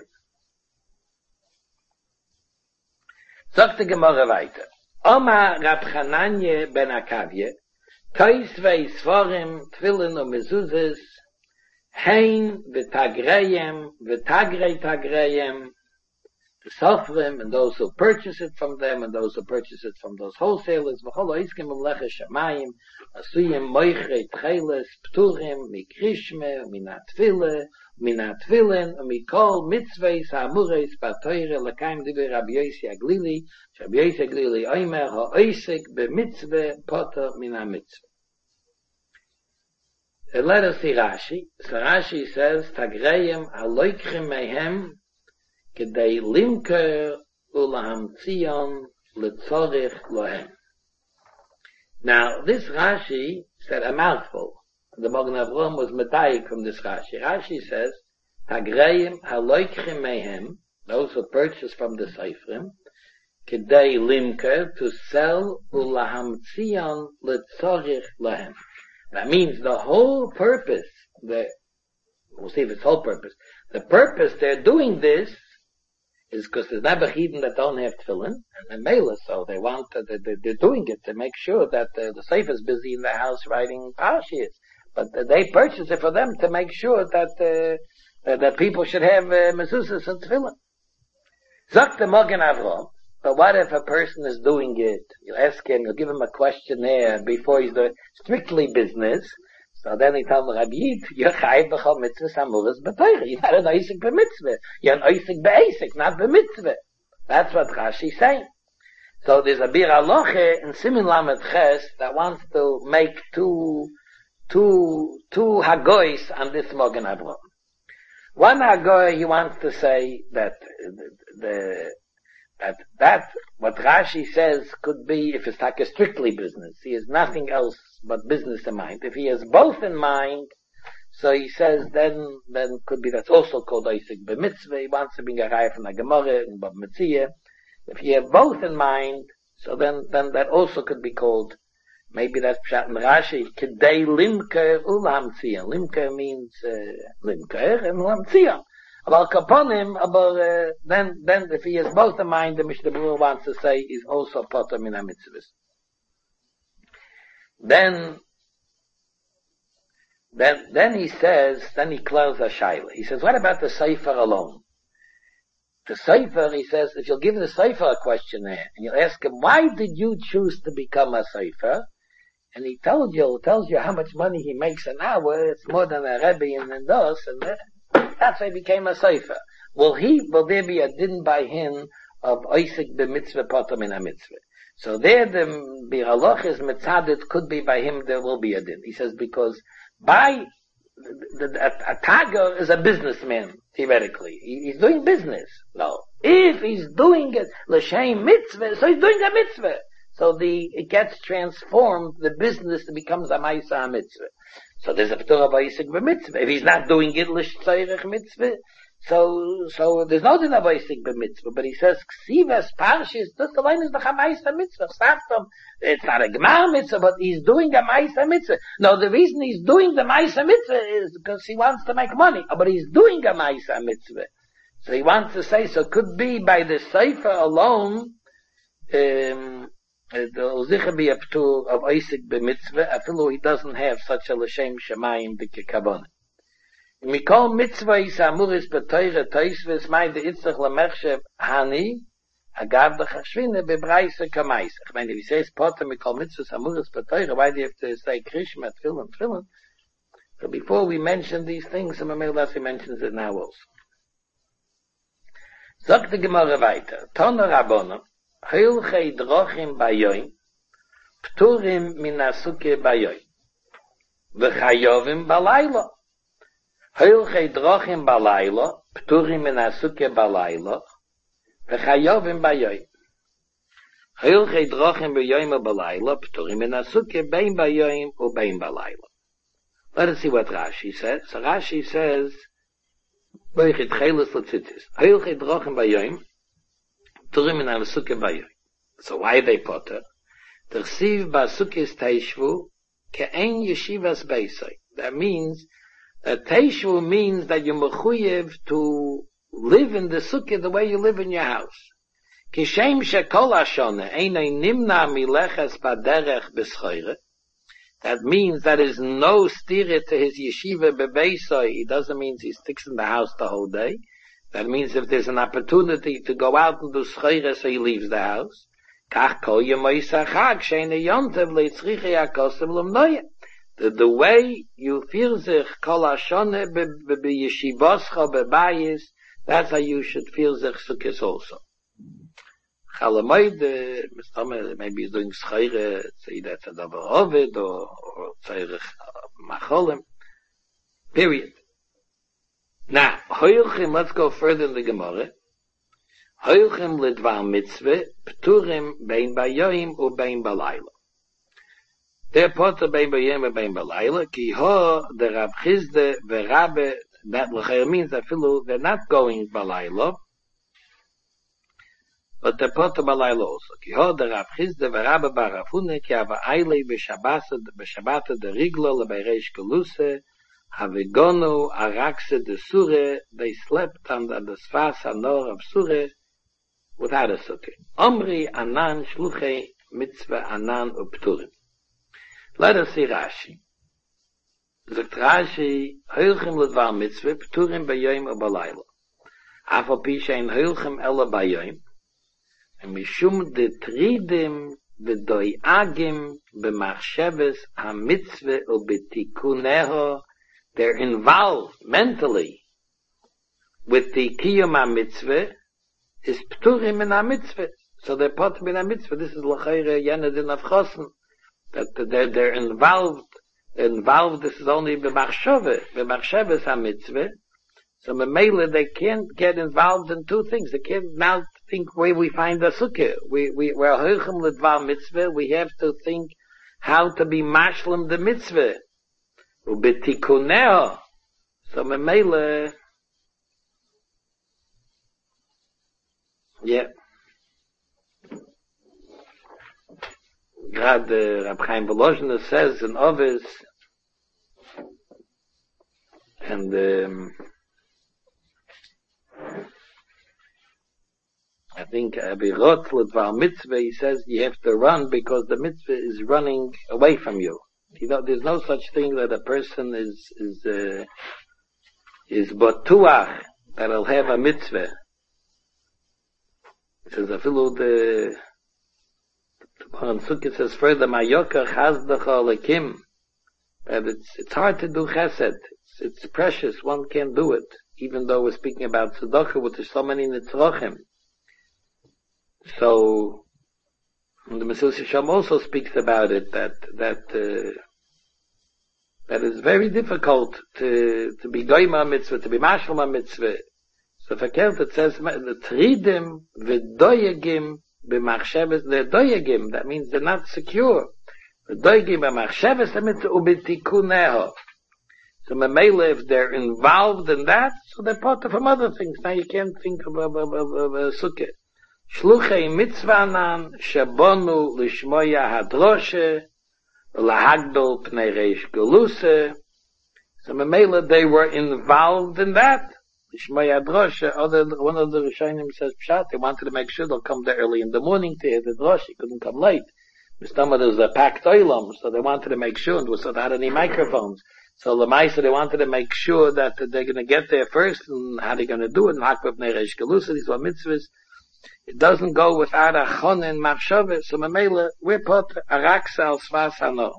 Sagt die Gemara weiter. Oma Rab Chananye ben Akavye, Toisvei Svorim, Tfilin und Mezuzes, Hein v'Tagreyem, v'Tagrei Tagreyem, the Sofrim, and those who purchase it from them, and those who purchase it from those wholesalers, v'chol ha'iskim v'lecha shamayim, asuyim moichrei tcheles, pturim, mikrishme, minatfile, minatfilen, mikol mitzveis ha'amureis ba'toire, l'kaim diber Rabbi Yossi Aglili, Rabbi Yossi Aglili oimer ha'oisik b'mitzveh poter min ha'mitzveh. Let us see Rashi. So Rashi says, Tagreyem ha'loikrim mehem, Kedei limker ulahamtzion letzorich lohem. Now, this Rashi said a mouthful. The Magen Avraham was medayik from this Rashi. Rashi says, Tagreyim haloikchim mehem, those who purchase from the Seifrim, Kedei limker, to sell ulahamtzion letzorich lohem. That means the whole purpose, the, we'll see if it's whole purpose, the purpose they're doing this is because there's Nebuchadnezzar that don't have tefillin, and they're Mela, so they want, uh, they, they're doing it to make sure that uh, the Seif is busy in the house writing parashiyos. But uh, they purchase it for them to make sure that, uh, uh, that people should have uh, mezuzahs and tefillin. Sagt the Magen Avraham, But what if a person is doing it? You ask him, you give him a questionnaire before he's doing strictly business. So then he tells me, Rabbi Yid, you're chayiv b'chol mitzvah samuras b'toyre. You're not an oisik b'mitzvah. You're an oisik b'eisik, not b'mitzvah. That's what Rashi's saying. So there's a bir aloche in Simin Lamed Ches that wants to make two, two, two hagoys on this Mogen Avraham. One hagoy, he wants to say that the, the that that what Rashi says could be if it's like a strictly business. He has nothing else but business in mind. If he has both in mind, so he says then then could be that's also called Oisik b'mitzvah. He wants to bring a raya from the Gemara and Bab Metzia. If you have both in mind, so then then that also could be called, maybe that's Pshat in Rashi, Kedei limker ulamtzia. Limker means uh, limker and ulamtzia. About kaponim, about uh, then then if he has both in mind, the Mishnah Berurah wants to say is also potter min ha-mitzvahs. Then then then he says, then he closes a shaila. He says, what about the sefer alone? The sefer, he says, if you'll give the sefer a questionnaire and you'll ask him, why did you choose to become a sefer? And he told you, tells you how much money he makes an hour. It's more than a rebbe and those, and that. That's why he became a sefer. Will he, will there be a din by him of oisik b'mitzvah potter min ha-mitzvah? So there the biraloch is mitzadet could be by him there will be a din. He says because by the, the, a, a tager is a businessman theoretically. He, he's doing business. No, if he's doing it l'shem mitzvah, so he's doing a mitzvah. So the it gets transformed. The business becomes a ma'isa mitzvah. So there's a p'tur of oisik b'mitzvah. If he's not doing it l'shtzorech mitzvah, so so there's no din of oisik b'mitzvah. But he says ksivas parshis. Just the line is the ma'isa mitzvah. Start from it's not a gemar mitzvah, but he's doing a ma'isa mitzvah. No, the reason he's doing the ma'isa mitzvah is because he wants to make money. But he's doing a ma'isa mitzvah. So he wants to say, so could be by the sefer alone. Um, There'll sicher be a p'tur of oisik b'mitzvah, afilo he doesn't have such a l'shem shemayim b'kekabon. Mikol mitzvah is amuris b'toyre toisves may de itzach l'merchev hani, agav de chashvine b'braise kamaise. I mean, if he says potter mikol mitzvah amuris b'toyre, why do you have to say krishma, tefillin, tefillin? So before we mention these things, some Lassi mentions it now also. Sagt the Gemara weiter, Toner Rabbonim, Hilchei drochim bayoim, pturim min asuke bayoim, v'chayovim balaylo. Hilchei drochim balaylo, pturim min asuke balaylo, v'chayovim bayoim. Hilchei drochim bayoim balaylo, pturim min asuke bein bayoim u bein balaylo. Let us see what Rashi says. So Rashi says, Hilchei tchelis l'tzitzis. Hilchei drochim bayoim, so why they potter? Tersiv basukis teishvu ke'en yeshivas beisai. That means that teishvu means that you're mechuyev to live in the sukkah the way you live in your house. Kishem shekol hashana einay nimna mileches baderech b'schoire. That means that is no stira to his yeshiva bebeisai. It doesn't mean he sticks in the house the whole day. That means if there's an opportunity to go out and do schayre, so he leaves the house. The, the way you feel sich kol hashone b'yeshivoscha b'bayis, that's how you should feel sich sukkis also. Chalamoid, maybe he's doing schayre, say that's a davar ovid, or, or tzarech macholim. Period. Now, hoyuchim, let's go further in the Gemara. Hoyuchim lidvar mitzvah, pturim bein bayoim u bein balayla. They're potter bein bayoim u bein balayla, ki ho, the Rav Chizde, the Rabbe, that l'chayr means that they're not going balayla, but they're potter balayla also. Ki ho, the Rav Chizde, the Rabbe barafune, ki hava aile b'shabbat de riglo, lebeireish keluse, Havigonu arakse de Sure, they slept under the Sfas Hanor of Sure without a sukkah. Omri anan shluchei mitzvah anan upturim. Let us see Rashi. Zegt Rashi, heilchem ledvar mitzvah, pturim bayoim u balayla. Afal pi shein heilchem ela bayoim. Mishum de tridim v'doiagim b'machsheves ha-mitzvah u'b'tikuneho. They're involved mentally with the kiyum ha-mitzvah is pturim in ha-mitzvah. So they're potim in ha-mitzvah. This is l'chayre yenedin of chosen. That they're, they're involved, involved, this is only b'machshaveh, b'machsheves ha-mitzvah. So Mamela, they can't get involved in two things. They can't now think where we find the sukkah. We, we, we're hoichem l'dvar mitzvah. We have to think how to be mashlim the mitzvah. U'betikuneo. So Mamela, yeah. God, uh, Rab Chaim Volozhiner says in Ovis, and, um, I think Abirot L'dvar mitzvah, he says you have to run because the mitzvah is running away from you. You know, there's no such thing that a person is, is, uh, is batuach, that he'll have a mitzvah. It says, afilu the, the Baran Sukkot says further, Mayoka chazdacha lekim, that it's, it's hard to do chesed. It's, it's precious, one can't do it. Even though we're speaking about tzedakah, which is so many nitzrochim. So, the Mesillas Yesharim also speaks about it, that, that, uh, that it's very difficult to, to be doima mitzvah, to be mashlam mitzvah. So, verkehrt, it says, the tridim v'doyagim b'machsheves, they're doyagim, that means they're not secure. The doyagim b'machsheves, mitzvah u'b'tikuneho. So Mamela, if they're involved in that, so they're part of some other things. Now you can't think of a, of, of, of a sukkah. Shluchei mitzvanan shabonu lishmoya hadroshe lahagdol pnei reish galuse. So Mamela, they were involved in that. Lishmoya hadroshe. Other one of the Rishonim says pshat. They wanted to make sure they'll come there early in the morning to hear the droshe. They couldn't come late. Mistama, there's a packed oilam, so they wanted to make sure, and so they had any microphones. So the Maisa, they wanted to make sure that they're going to get there first, and how they're going to do it, and Hakbab Neresh Galusa, these were mitzvahs. It doesn't go without a chon and machshava, so Mamela, we're put a raksa al svas hano.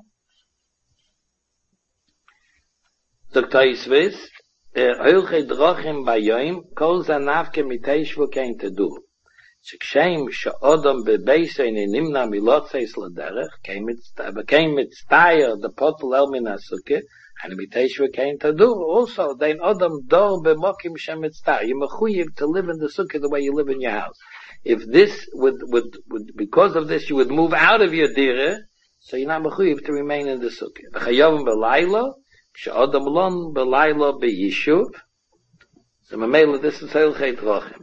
Dr. Yisvis, Hilchei drochim bayoim, kol zanavke miteishvu kein tedu. שכשם שאודם בבייסן נמנע מלוצייס לדרך, became מצטייר the potel el min הסוכה, and miteshva came to do also, then Adam dor b'mokim shem mitztayir. You're mechuyev to live in the sukkah the way you live in your house. If this would, would, would, because of this you would move out of your dira, so you're not mechuyev to remain in the sukkah. V'chayovim b'laylo, k'sha'odam lon b'laylo b'yishuv. So Mamela, this is Hilchei Drochim.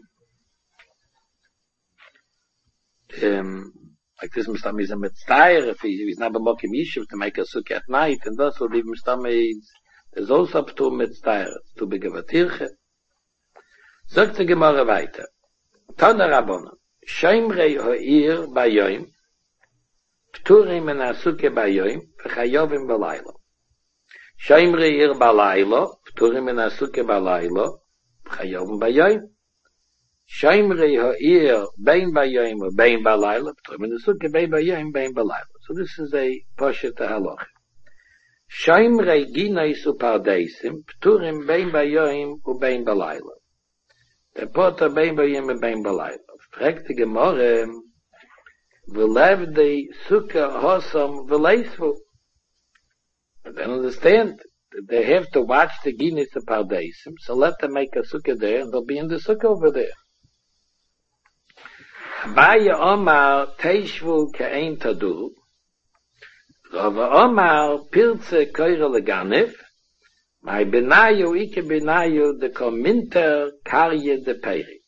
Um, like this Mustami is a mitzvah, if he, he's not a mokim yishuv to make a sukkah at night, and thus will leave Mustami, there's also up to mitzvah, to be gavatirche. Sagt the Gemara weiter. Tana Rabbanan, Shemrei ha'ir bayoim, pturim en ha-sukkah bayoim, v'chayovim b'laylo. Shemrei ir b'laylo, pturim en ha-sukkah b'laylo, v'chayovim bayoim. Shaimrei ha'ir bein bayoim or bein balayla, p'turim in the sukkah bein bayoim, bein balayla. So this is a poshet halacha. Shaimrei ginais upardeisim, p'turim bein bayoim or bein balayla. The potter bein bayoim and bein balayla. Fragt die Gemara, v'lev de sukkah hosam v'leisvu. But then understand, they have to watch the ginais upardeisim, so let them make a sukkah there, and they'll be in the sukkah over there. Abaya Omar Teishvu Ke'ein Tadu, Rava Omar Pilze Koire Leganif, Mai Benayu Ike Benayu De Kominter Karye De Peri.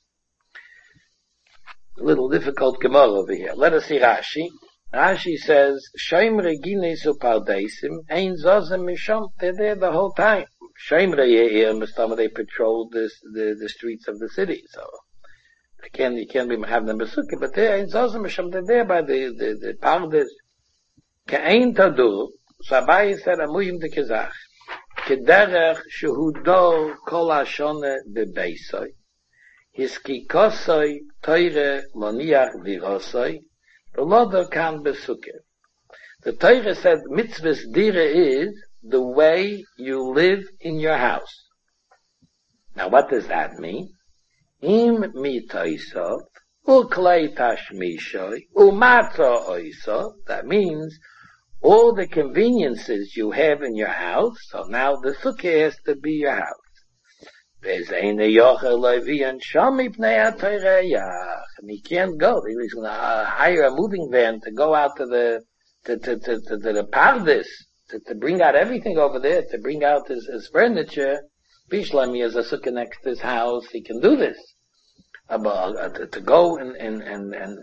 A little difficult Gemara over here. Let us see Rashi. Rashi says, Shemre Gines Upardeisim, Ein Zozem Mishom, they're there the whole time. Shemre here, Mustama, they patrol this, the, the streets of the city, so. You can't, you can't be having them besukah, but they're in Zozim Misham, they're there by the, the, the pardes. Ke'ein tadur, so Abaye said, Amuyim de Kezach, Kederech Shehudor Kol HaShone Bebeisoi, Hiskikosoi teure loniach dirosoi, v'lodo kan besuke. The Torah said mitzvah's dira is the way you live in your house. Now what does that mean? Im mitoisov, uklei tashmishoi, umatzo oisov. That means all the conveniences you have in your house, so now the sukkah has to be your house. And he can't go. He's going to hire a moving van to go out to the to to to, to, to the Pardes to, to bring out everything over there, to bring out his, his furniture. Bishlami has a sukkah next to his house. He can do this. Uh, uh, to, to go and and and and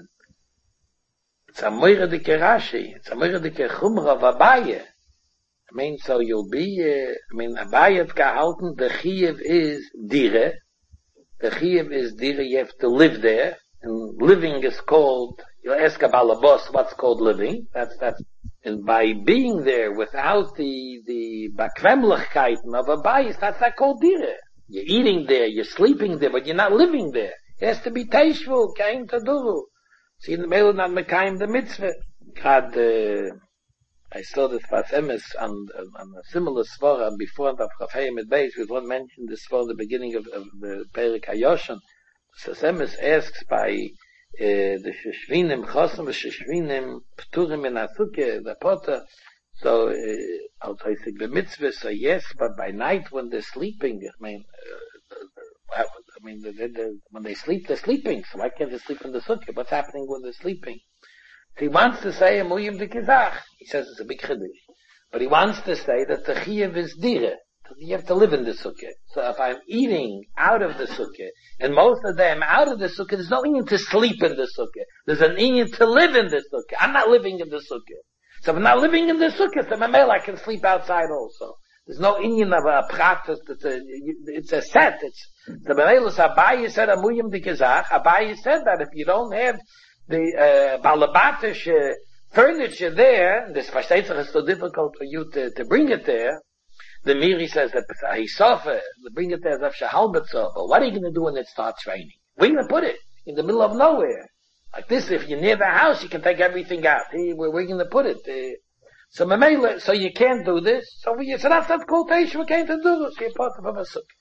it's a moira de Rashi. It's a moira de Chumra of Abaye. I mean, so you'll be, uh, I mean, Abaye gehalten, the Chiyuv is dire. The Chiyuv is dire, you have to live there. And living is called, you ask about the boss, what's called living? That's, that's, and by being there without the, the Bakremlichkeiten of Abaye, that's not called dire. You're eating there, you're sleeping there, but you're not living there. It has to be teishvu, kaim taduru. See, in the middle, not mekayim the mitzvah. God, uh, I saw this Pasemis on, on a similar svara before the Chafayim at Beis, with one mentioned this svara at the beginning of, of the Perik HaYoshan. Pasemis asks by uh, the Sheshvinim, Chosam Sheshvinim, Pturim in Asuke, the Potter. So, uh, also I think the mitzvah, so yes, but by night when they're sleeping, I mean, uh, I mean, they're, they're, when they sleep, they're sleeping, so why can't they sleep in the sukkah? What's happening when they're sleeping? He wants to say a muyim de kizach. He says it's a big chiddush. But he wants to say that the chiyuv is dire. You have to live in the sukkah. So if I'm eating out of the sukkah, and most of them out of the sukkah, there's no inyan to sleep in the sukkah. There's an inyan to live in the sukkah. I'm not living in the sukkah. So if I'm not living in the sukkah, so mamel I can sleep outside also. There's no inyan of a practice. It's a, it's a set. It's the mamel. Abaye said a muyim de kizach. Abaye said that if you don't have the uh, balabatish uh, furniture there, this Pashteitzach is so difficult for you to, to bring it there. The Miri says that he suffered to bring it there as Halbetzah. But what are you going to do when it starts raining? Where are you going to put it? In the middle of nowhere. Like this, if you're near the house, you can take everything out. Hey, where, where are you going to put it? Uh, so Mamela, so you can't do this. So we, so that's not called Teish, we can't do this. You're part of a sukkah.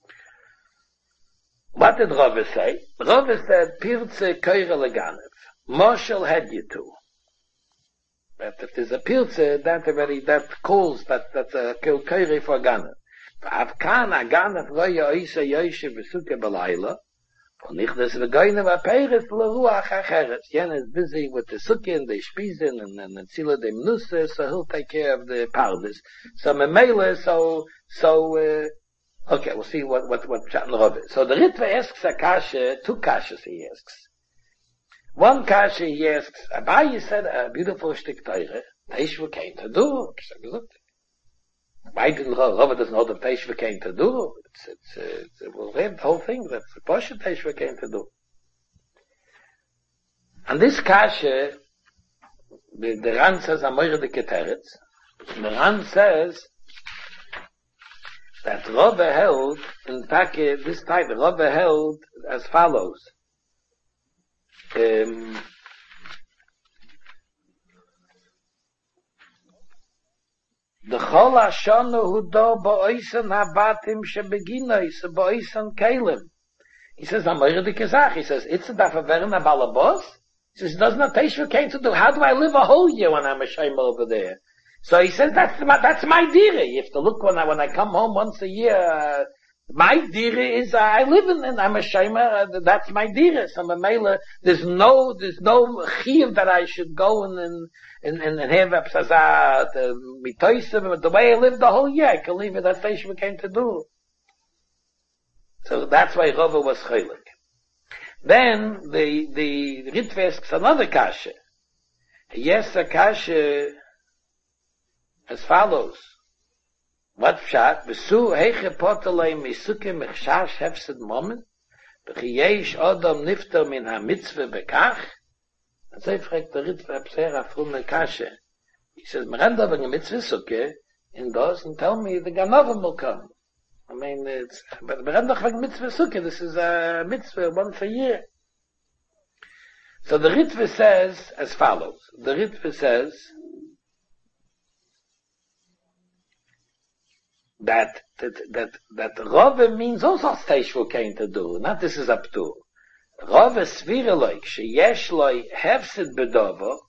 What did Rava say? Rava said, Pirze Koire Leganev. Moshel had you to. That if there's a Pirze, that already, that calls, that, that's a Koire for Ganev. V'avkan Ganev Roya Oisa Yoshe V'suke B'layla. V'nichdes V'goyne V'aperes L'ruach Acheres. Yen is busy with the sukkah and the shpizin and, and the tzila de mnusse, so he'll take care of the pardes. So Memele, so, so, uh, okay, we'll see what, what, what Pshat Rav is. So the Ritva asks a kasha, two kashas he asks. One kasha he asks, Abaye said a beautiful shtik Torah, Teishva came to do. Why didn't Rav doesn't know that Teishva came to do? It's, it's, uh, it's, we'll read the whole thing, that's the Posha Teishva came to do. And this kasha, the, the Ran says, Amoyer de Keteretz, the Ran says, that Rava held, in fact, this type, Rava held as follows. Um, the Chol Hashanu Hudo Ba'oisen Habatim Shebeginois Ba'oisen Kalim. He says, Amoyer de Kezach. He says, it's a Dafaveren Abalabos. He says, doesn't a Teshuvah came to do? How do I live a whole year when I'm a Shema over there? So he says, that's my, that's my dira. You have to look when I, when I come home once a year, uh, my dira is, uh, I live in, and I'm a shayma, uh, that's my dira. So Mamela, there's no, there's no chiv that I should go and, and, and, and have a psazah, the mitoisim, the way I live the whole year, I can leave it, that's what we came to do. So that's why Rava was chaylik. Then, the, the Ritva asks another kasha. Yes, a kasha, as follows. What pshat? Besu heiche potelei misuke mechshash hefsed moment. Bechiyesh odom nifter min ha-mitzvah bekach. And so fragt der Ritva Psera frume kashe. He says, Miranda, when a mitzvah suke, in those, and tell me the Ganovim will come. I mean, it's, but we have noch wegen Mitzvah Sukkah. This is a mitzvah once a year. So the Ritva says as follows. The Ritva says that that that that Rove means also Steishvul came to do. Not this is up to. Rove Svireloi, sheyesh loi hefsid bedovo,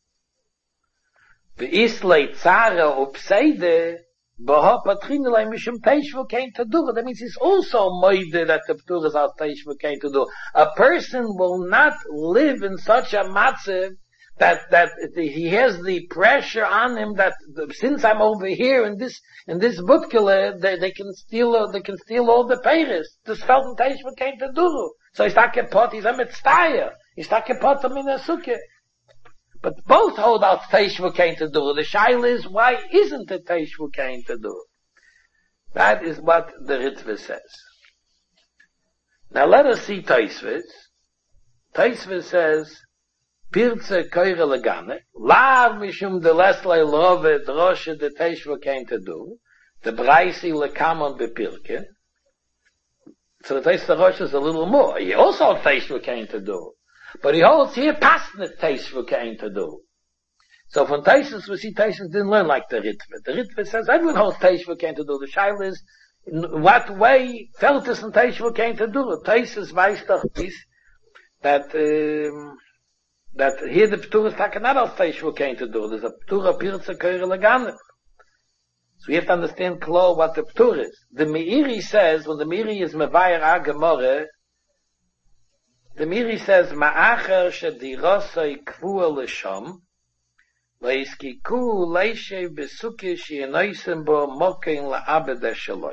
ve'islei tzara upseide, Baha Patrinelai Mishum Teishvul came to do. That means it's also moide that the Ptur is as Teishvul came to do. A person will not live in such a matziv that, that he has the pressure on him that since I'm over here in this, in this butkele, they, they can steal, they can steal all the peiris. This Felton Teishvul came to do. So he's not a pot, he's a mitzvah. He's not a pot of mina sukkah. But both hold out Teishvul came to do. The shaila is, why isn't it Teishvul came to do? That is what the Ritva says. Now let us see Taisvis. Taisvis says, Pirze koire legane, lav mishum de leslei love droshe de Teishvul came to do, the braisi lekamon bepirke. So the Teishvul Rosh is a little more. He also Teishvul came to do. But he holds here pasnit Teishvul came to do. So from Teishvul we see Teishvul didn't learn like the Ritva. The Ritva says everyone holds Teishvul came to do. The shaila is in what way Feltus and Teishvul came to do. Teishvul weiß doch is that um, that here the Ptur is not als Teishvul came to do. There's a Ptur of Pirze Koire Legane. So we have to understand clear what the Ptur is. The Meiri says when the Meiri is Mevayer Agemore. The Miri says, Ma'acher shedirosai kvuah l'sham, le'iskiku leishev besuki she'enoisem bo mokein la'abed esheloi.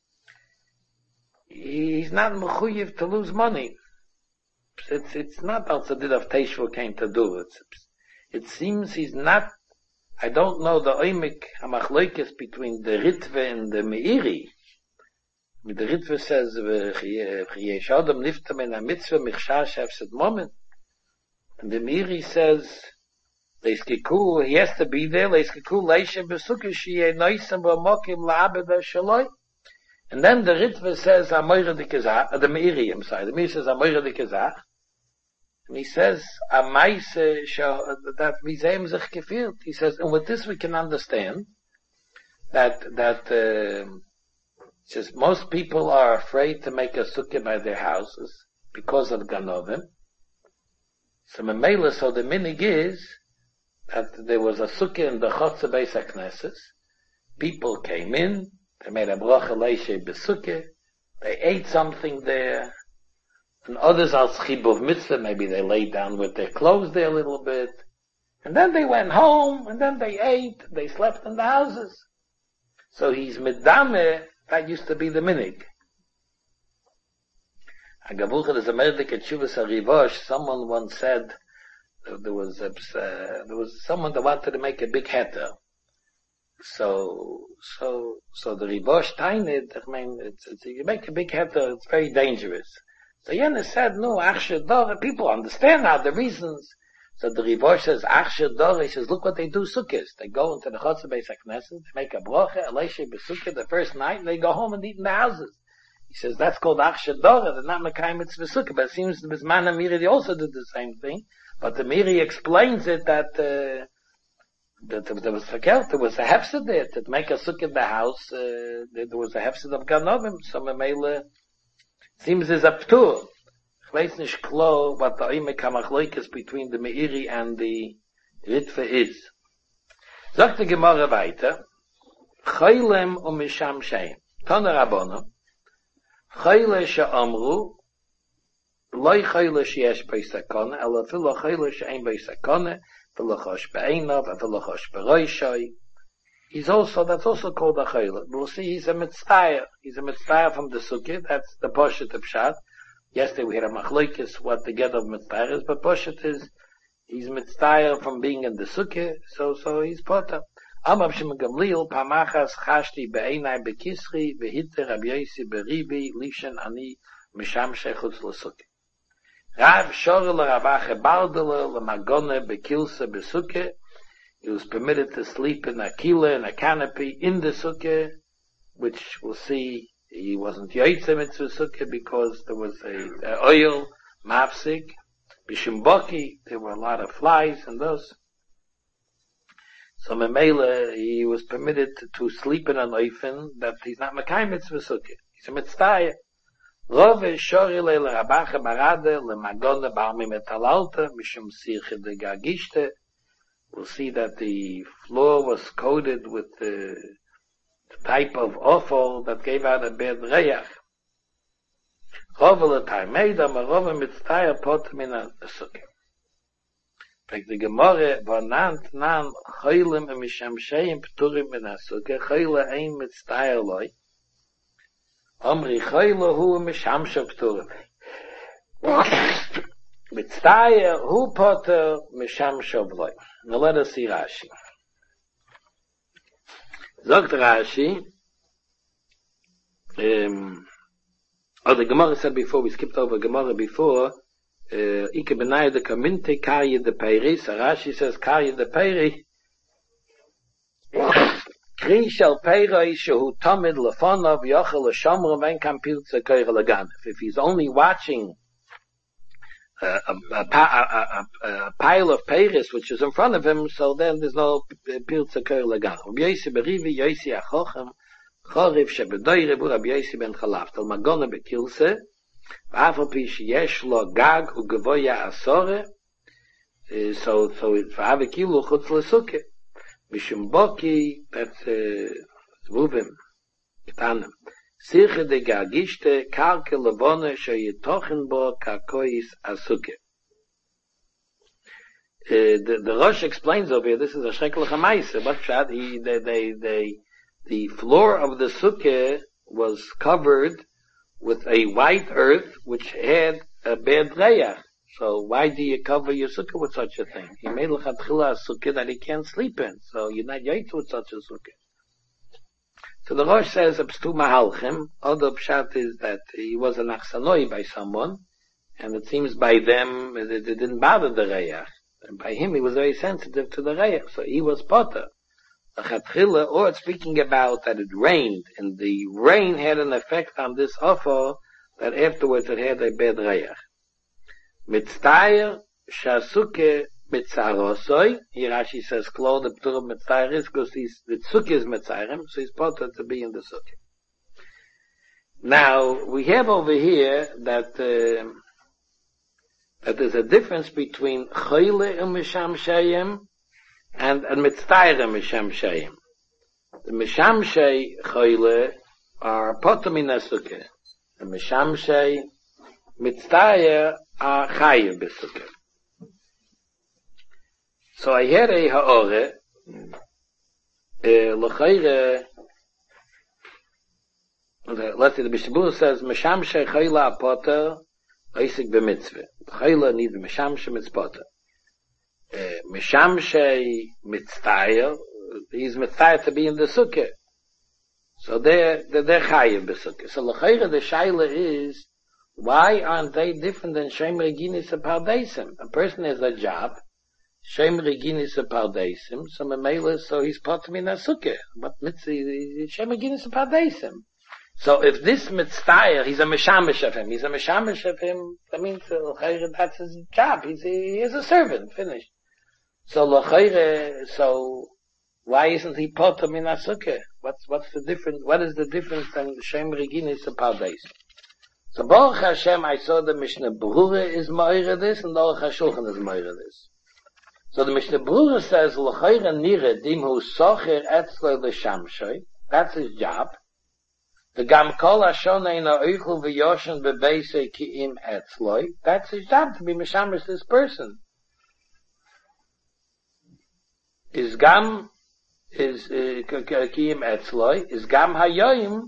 He's not mechuyev to lose money. It's, it's not also did of Teishvul came to do. It's, it seems he's not, I don't know the oimik hamachloikes between the Ritve and the Meiri. The Ritva says, "V'chiyeshadam niftam in a mitzvah michshash hefsed moment." And the Miri says, "Leiskiku, he has to be there. Leiskiku leishem besukkah sheyeh noisem b'mokim la'abed shaloi." And then the Ritva says, "Amoyra dikazach." The Miri, I'm sorry, the Miri says, "Amoyra dikazach," and he says, "Amaise that mizeim zich gefiert." He says, and with this we can understand that that. Uh, It says most people are afraid to make a sukkah by their houses because of Ganovim. So Memela, so the minig is that there was a sukkah in the Chotze Beis HaKnesses. People came in, they made a bracha leishe besukkah, they ate something there, and others al schibuv mitzvah, maybe they laid down with their clothes there a little bit, and then they went home, and then they ate, they slept in the houses. So he's medameh. That used to be the minig. Agabucha, there's a merdik at Shuvas HaRivosh. Someone once said there was a, uh, there was someone that wanted to make a big heter. So so so the Rivosh tained. I mean, it's, it's you make a big heter, it's very dangerous. So Yana said, no, Achshe Dor. People understand now the reasons. So the Rivosh says, Achshe Dor, he says, look what they do, sukkahs. They go into the Chotze Beis HaKnesses, they make a brocha, Elishe Besukkah the first night, and they go home and eat in the houses. He says, that's called Achshe Dor, they're not Mekayim Mitzvah Sukkah, but it seems the Bisman HaMiri, they also did the same thing. But the Miri explains it that, uh, that there was a there was a hefsed there, to make a sukkah in the house, uh, there was a hefsed of Ganovim, so Memele, seems there's a ptur. Ich weiß nicht klar, what the Oime Kamachloikes between the Meiri and the Ritva is. Sagt die Gemara weiter, Choylem um Misham Sheim, Tana Rabbono, Choyle she'amru, Loi choyle she'esh beisakone, Ela filo choyle she'ein beisakone, Filo chosh be'einav, Filo chosh be'roishoi. He's also, that's also called a choyle. We'll see he's a mitzvah. He's a mitzvah from the sukkah, that's the poshet of Pshat. Yesterday we had a machlokes what the get of mitzvah is, but poshet is, he's mitzvah from being in the sukkah, so, so he's potter. Amar Shimon Gamliel, Pamachas chashti be'einai bekisri, ve'hitter Rabbi Yosi beribi, lishen ani, misham shechutz l'sukkah. Rav shorel Ravache baldele, l'magone bekilse besukkah. He was permitted to sleep in a kila, in a canopy, in the sukkah, which we'll see he wasn't Yoitze Mitzvah Sukkah because there was a, a oil, mafsik, bishimboki, there were a lot of flies and those. So Memela, he was permitted to, to sleep in an oifen that he's not Makai Mitzvah Sukkah. He's a Mitzvah. Rove shori le Rabacha Barade le Magona Balmi Metalalta Mishum Sirche de Gagishte. We'll see that the floor was coated with the type of offal that gave out a bad reyach. Rove le Taimeda Marove Mitzvah Pot Mina Sukkah. Like the Gemara, Vanant Nan Choylem and Mishamsheim Pturim Mina Sukkah Choyle Ein Mitzvah Loi. Omri Choyle Hu Mishamshe Pturim. Mitzvah Hu Potter Mishamshe Loi. Now let us see Rashi. Zogt Rashi, um, oh, the Gemara said before, we skipped over Gemara before, Ike benai de kaminte karye de peiri, so Rashi says karye de peiri, kri shel peiri shehu tamid lefonov yochel l'shomro ven kam piltze koire laganef. If he's only watching Uh, a, a, a, a, a pile of peiris which is in front of him, so then there's no piltze koir lagan. Rabbi Yosi berivi Yosi achochem choriv shebedoyre bu Rabbi Yosi ben Chalav tal magona bekilse v'afal pi sheyesh lo gag ugevoya asore, so so it's v'ave kilu chutz lesuke mishum boki that's zvuvim ketanim Sirche de Gagishte, Karke Levone, Sheyetochen Bo, Karkois Asuke. The, the Rosh explains over here, this is a Shekel Chamaise, but shad, he, they, they, they, the floor of the Sukkah was covered with a white earth, which had a bad reyach. So why do you cover your Sukkah with such a thing? He made l'chatchila a Sukkah that he can't sleep in, so you're not yait with such a Sukkah. So the Rosh says, Abstu Mahalchim, other pshat is that he was an achsanoi by someone, and it seems by them, it, it didn't bother the reyach. And by him, he was very sensitive to the reyach, so he was potter. Or it's speaking about that it rained, and the rain had an effect on this offer, that afterwards it had a bad reyach. Mitztayer, Shasuke, Mitzarosoi, here Rashi says, Klo, the Ptur of Mitzayr is, because he's, the Sukkah is Mitzayrim, so he's potter to be in the Sukkah. Now, we have over here that, uh, that there's a difference between Choyle and Misham Shayim, and, and Mitzayr and Misham Shayim. The Misham Shay Choyle are potter in the Sukkah. The Misham Shay Mitzayr are Chayiv B'Sukkah. So I had a ha'ore, l'chayre, let's see, the Mishabur says, Meshamshe chayla apoter, oisik b'mitzvah. Chayla needs Meshamshe mitzpoter. Meshamshe mitztayer, he's mitztayer to be in the sukkah. So they're, they're, they're chayiv b'sukkah. So l'chayre, the shayla is, why aren't they different than Shem Reginis and Pardesim? A person has a job, Shem Reginis a Pardeisim, so Memela, so he's Potem in a Sukkah. What mitzvah? Shem Reginis a Pardeisim. So if this mitzvah, he's a Meshamish of him, he's a Meshamish of him, that means, uh, that's his job, he's a, he is a servant, finished. So, l'chayre, so, why isn't he Potem in a Sukkah? What's, what's the difference, what is the difference than Shem Reginis a Pardeisim? So, Baruch Hashem, I saw the Mishnah Berurah is Ma'ira this, and Baruch HaShulchan is Ma'ira this. So the Mishnah Berurah says, L'chayra nire dimhu socher etzlo l'shamshoy. That's his job. The gam kol hashonei na oichel v'yoshen bebeisei ki'im etzloi. That's his job, to be mishamish this person. Is gam, is, ki'im etzloi, is gam hayoyim,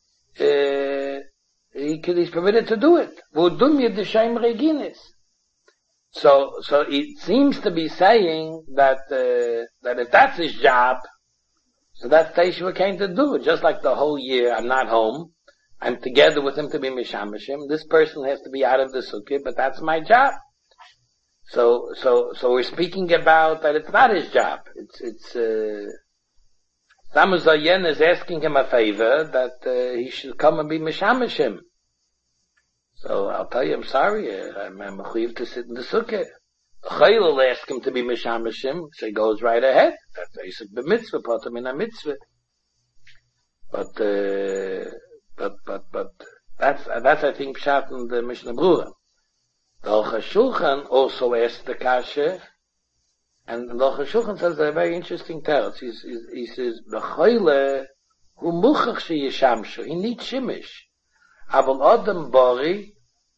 he's permitted to do it. V'udum yedishaim reginis. So, so it seems to be saying that, uh, that if that's his job, so that's Teshuvah came to do it. Just like the whole year, I'm not home, I'm together with him to be Mishamashim, this person has to be out of the Sukkah, but that's my job. So, so, so we're speaking about that it's not his job. It's, it's, uh, Samazayen is asking him a favor that uh, he should come and be Mishamish him. So I'll tell you, I'm sorry, I'm, I'm mechuyev to sit in the sukkah. The Chayil will ask him to be Mishamish him, so he goes right ahead. That's Isaac b'mitzvah, put him in a mitzvah. But, uh, but, but, but, that's, that's I think Pshat in the Mishnah Brura. The Aruch HaShulchan also asked the Kasha, and the Aruch HaShulchan says a very interesting teretz. He, he, he says, B'choyle hu muchach sheyishamshu. He needs shimish. Aval adam bori,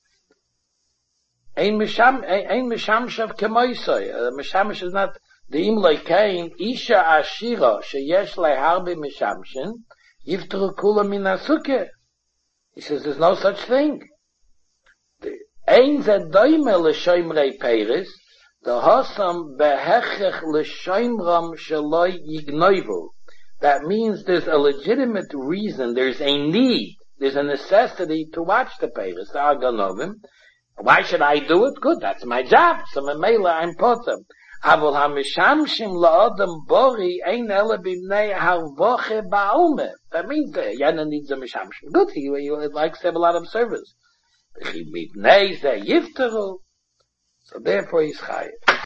ein misham, ein mishamshav kemoisoi. A mishamish is not, the imloi kain, isha ashira, sheyesh lai harbe mishamshin, yivtru kula min asukeh. He says, there's no such thing. Ein ze doime l'shoimrei peiris, the hasam behechech l'shoimram shaloi yignoivu. That means there's a legitimate reason, there's a need, there's a necessity to watch the peiris, the aganovim. Why should I do it? Good, that's my job. So memela I'm potem. Avol hamishamshim la'adam bori ein ele b'mnei harvoche ba'alme. That means the yana needs a mishamshim. Good, he, he likes to have a lot of service. So therefore he's chayiv.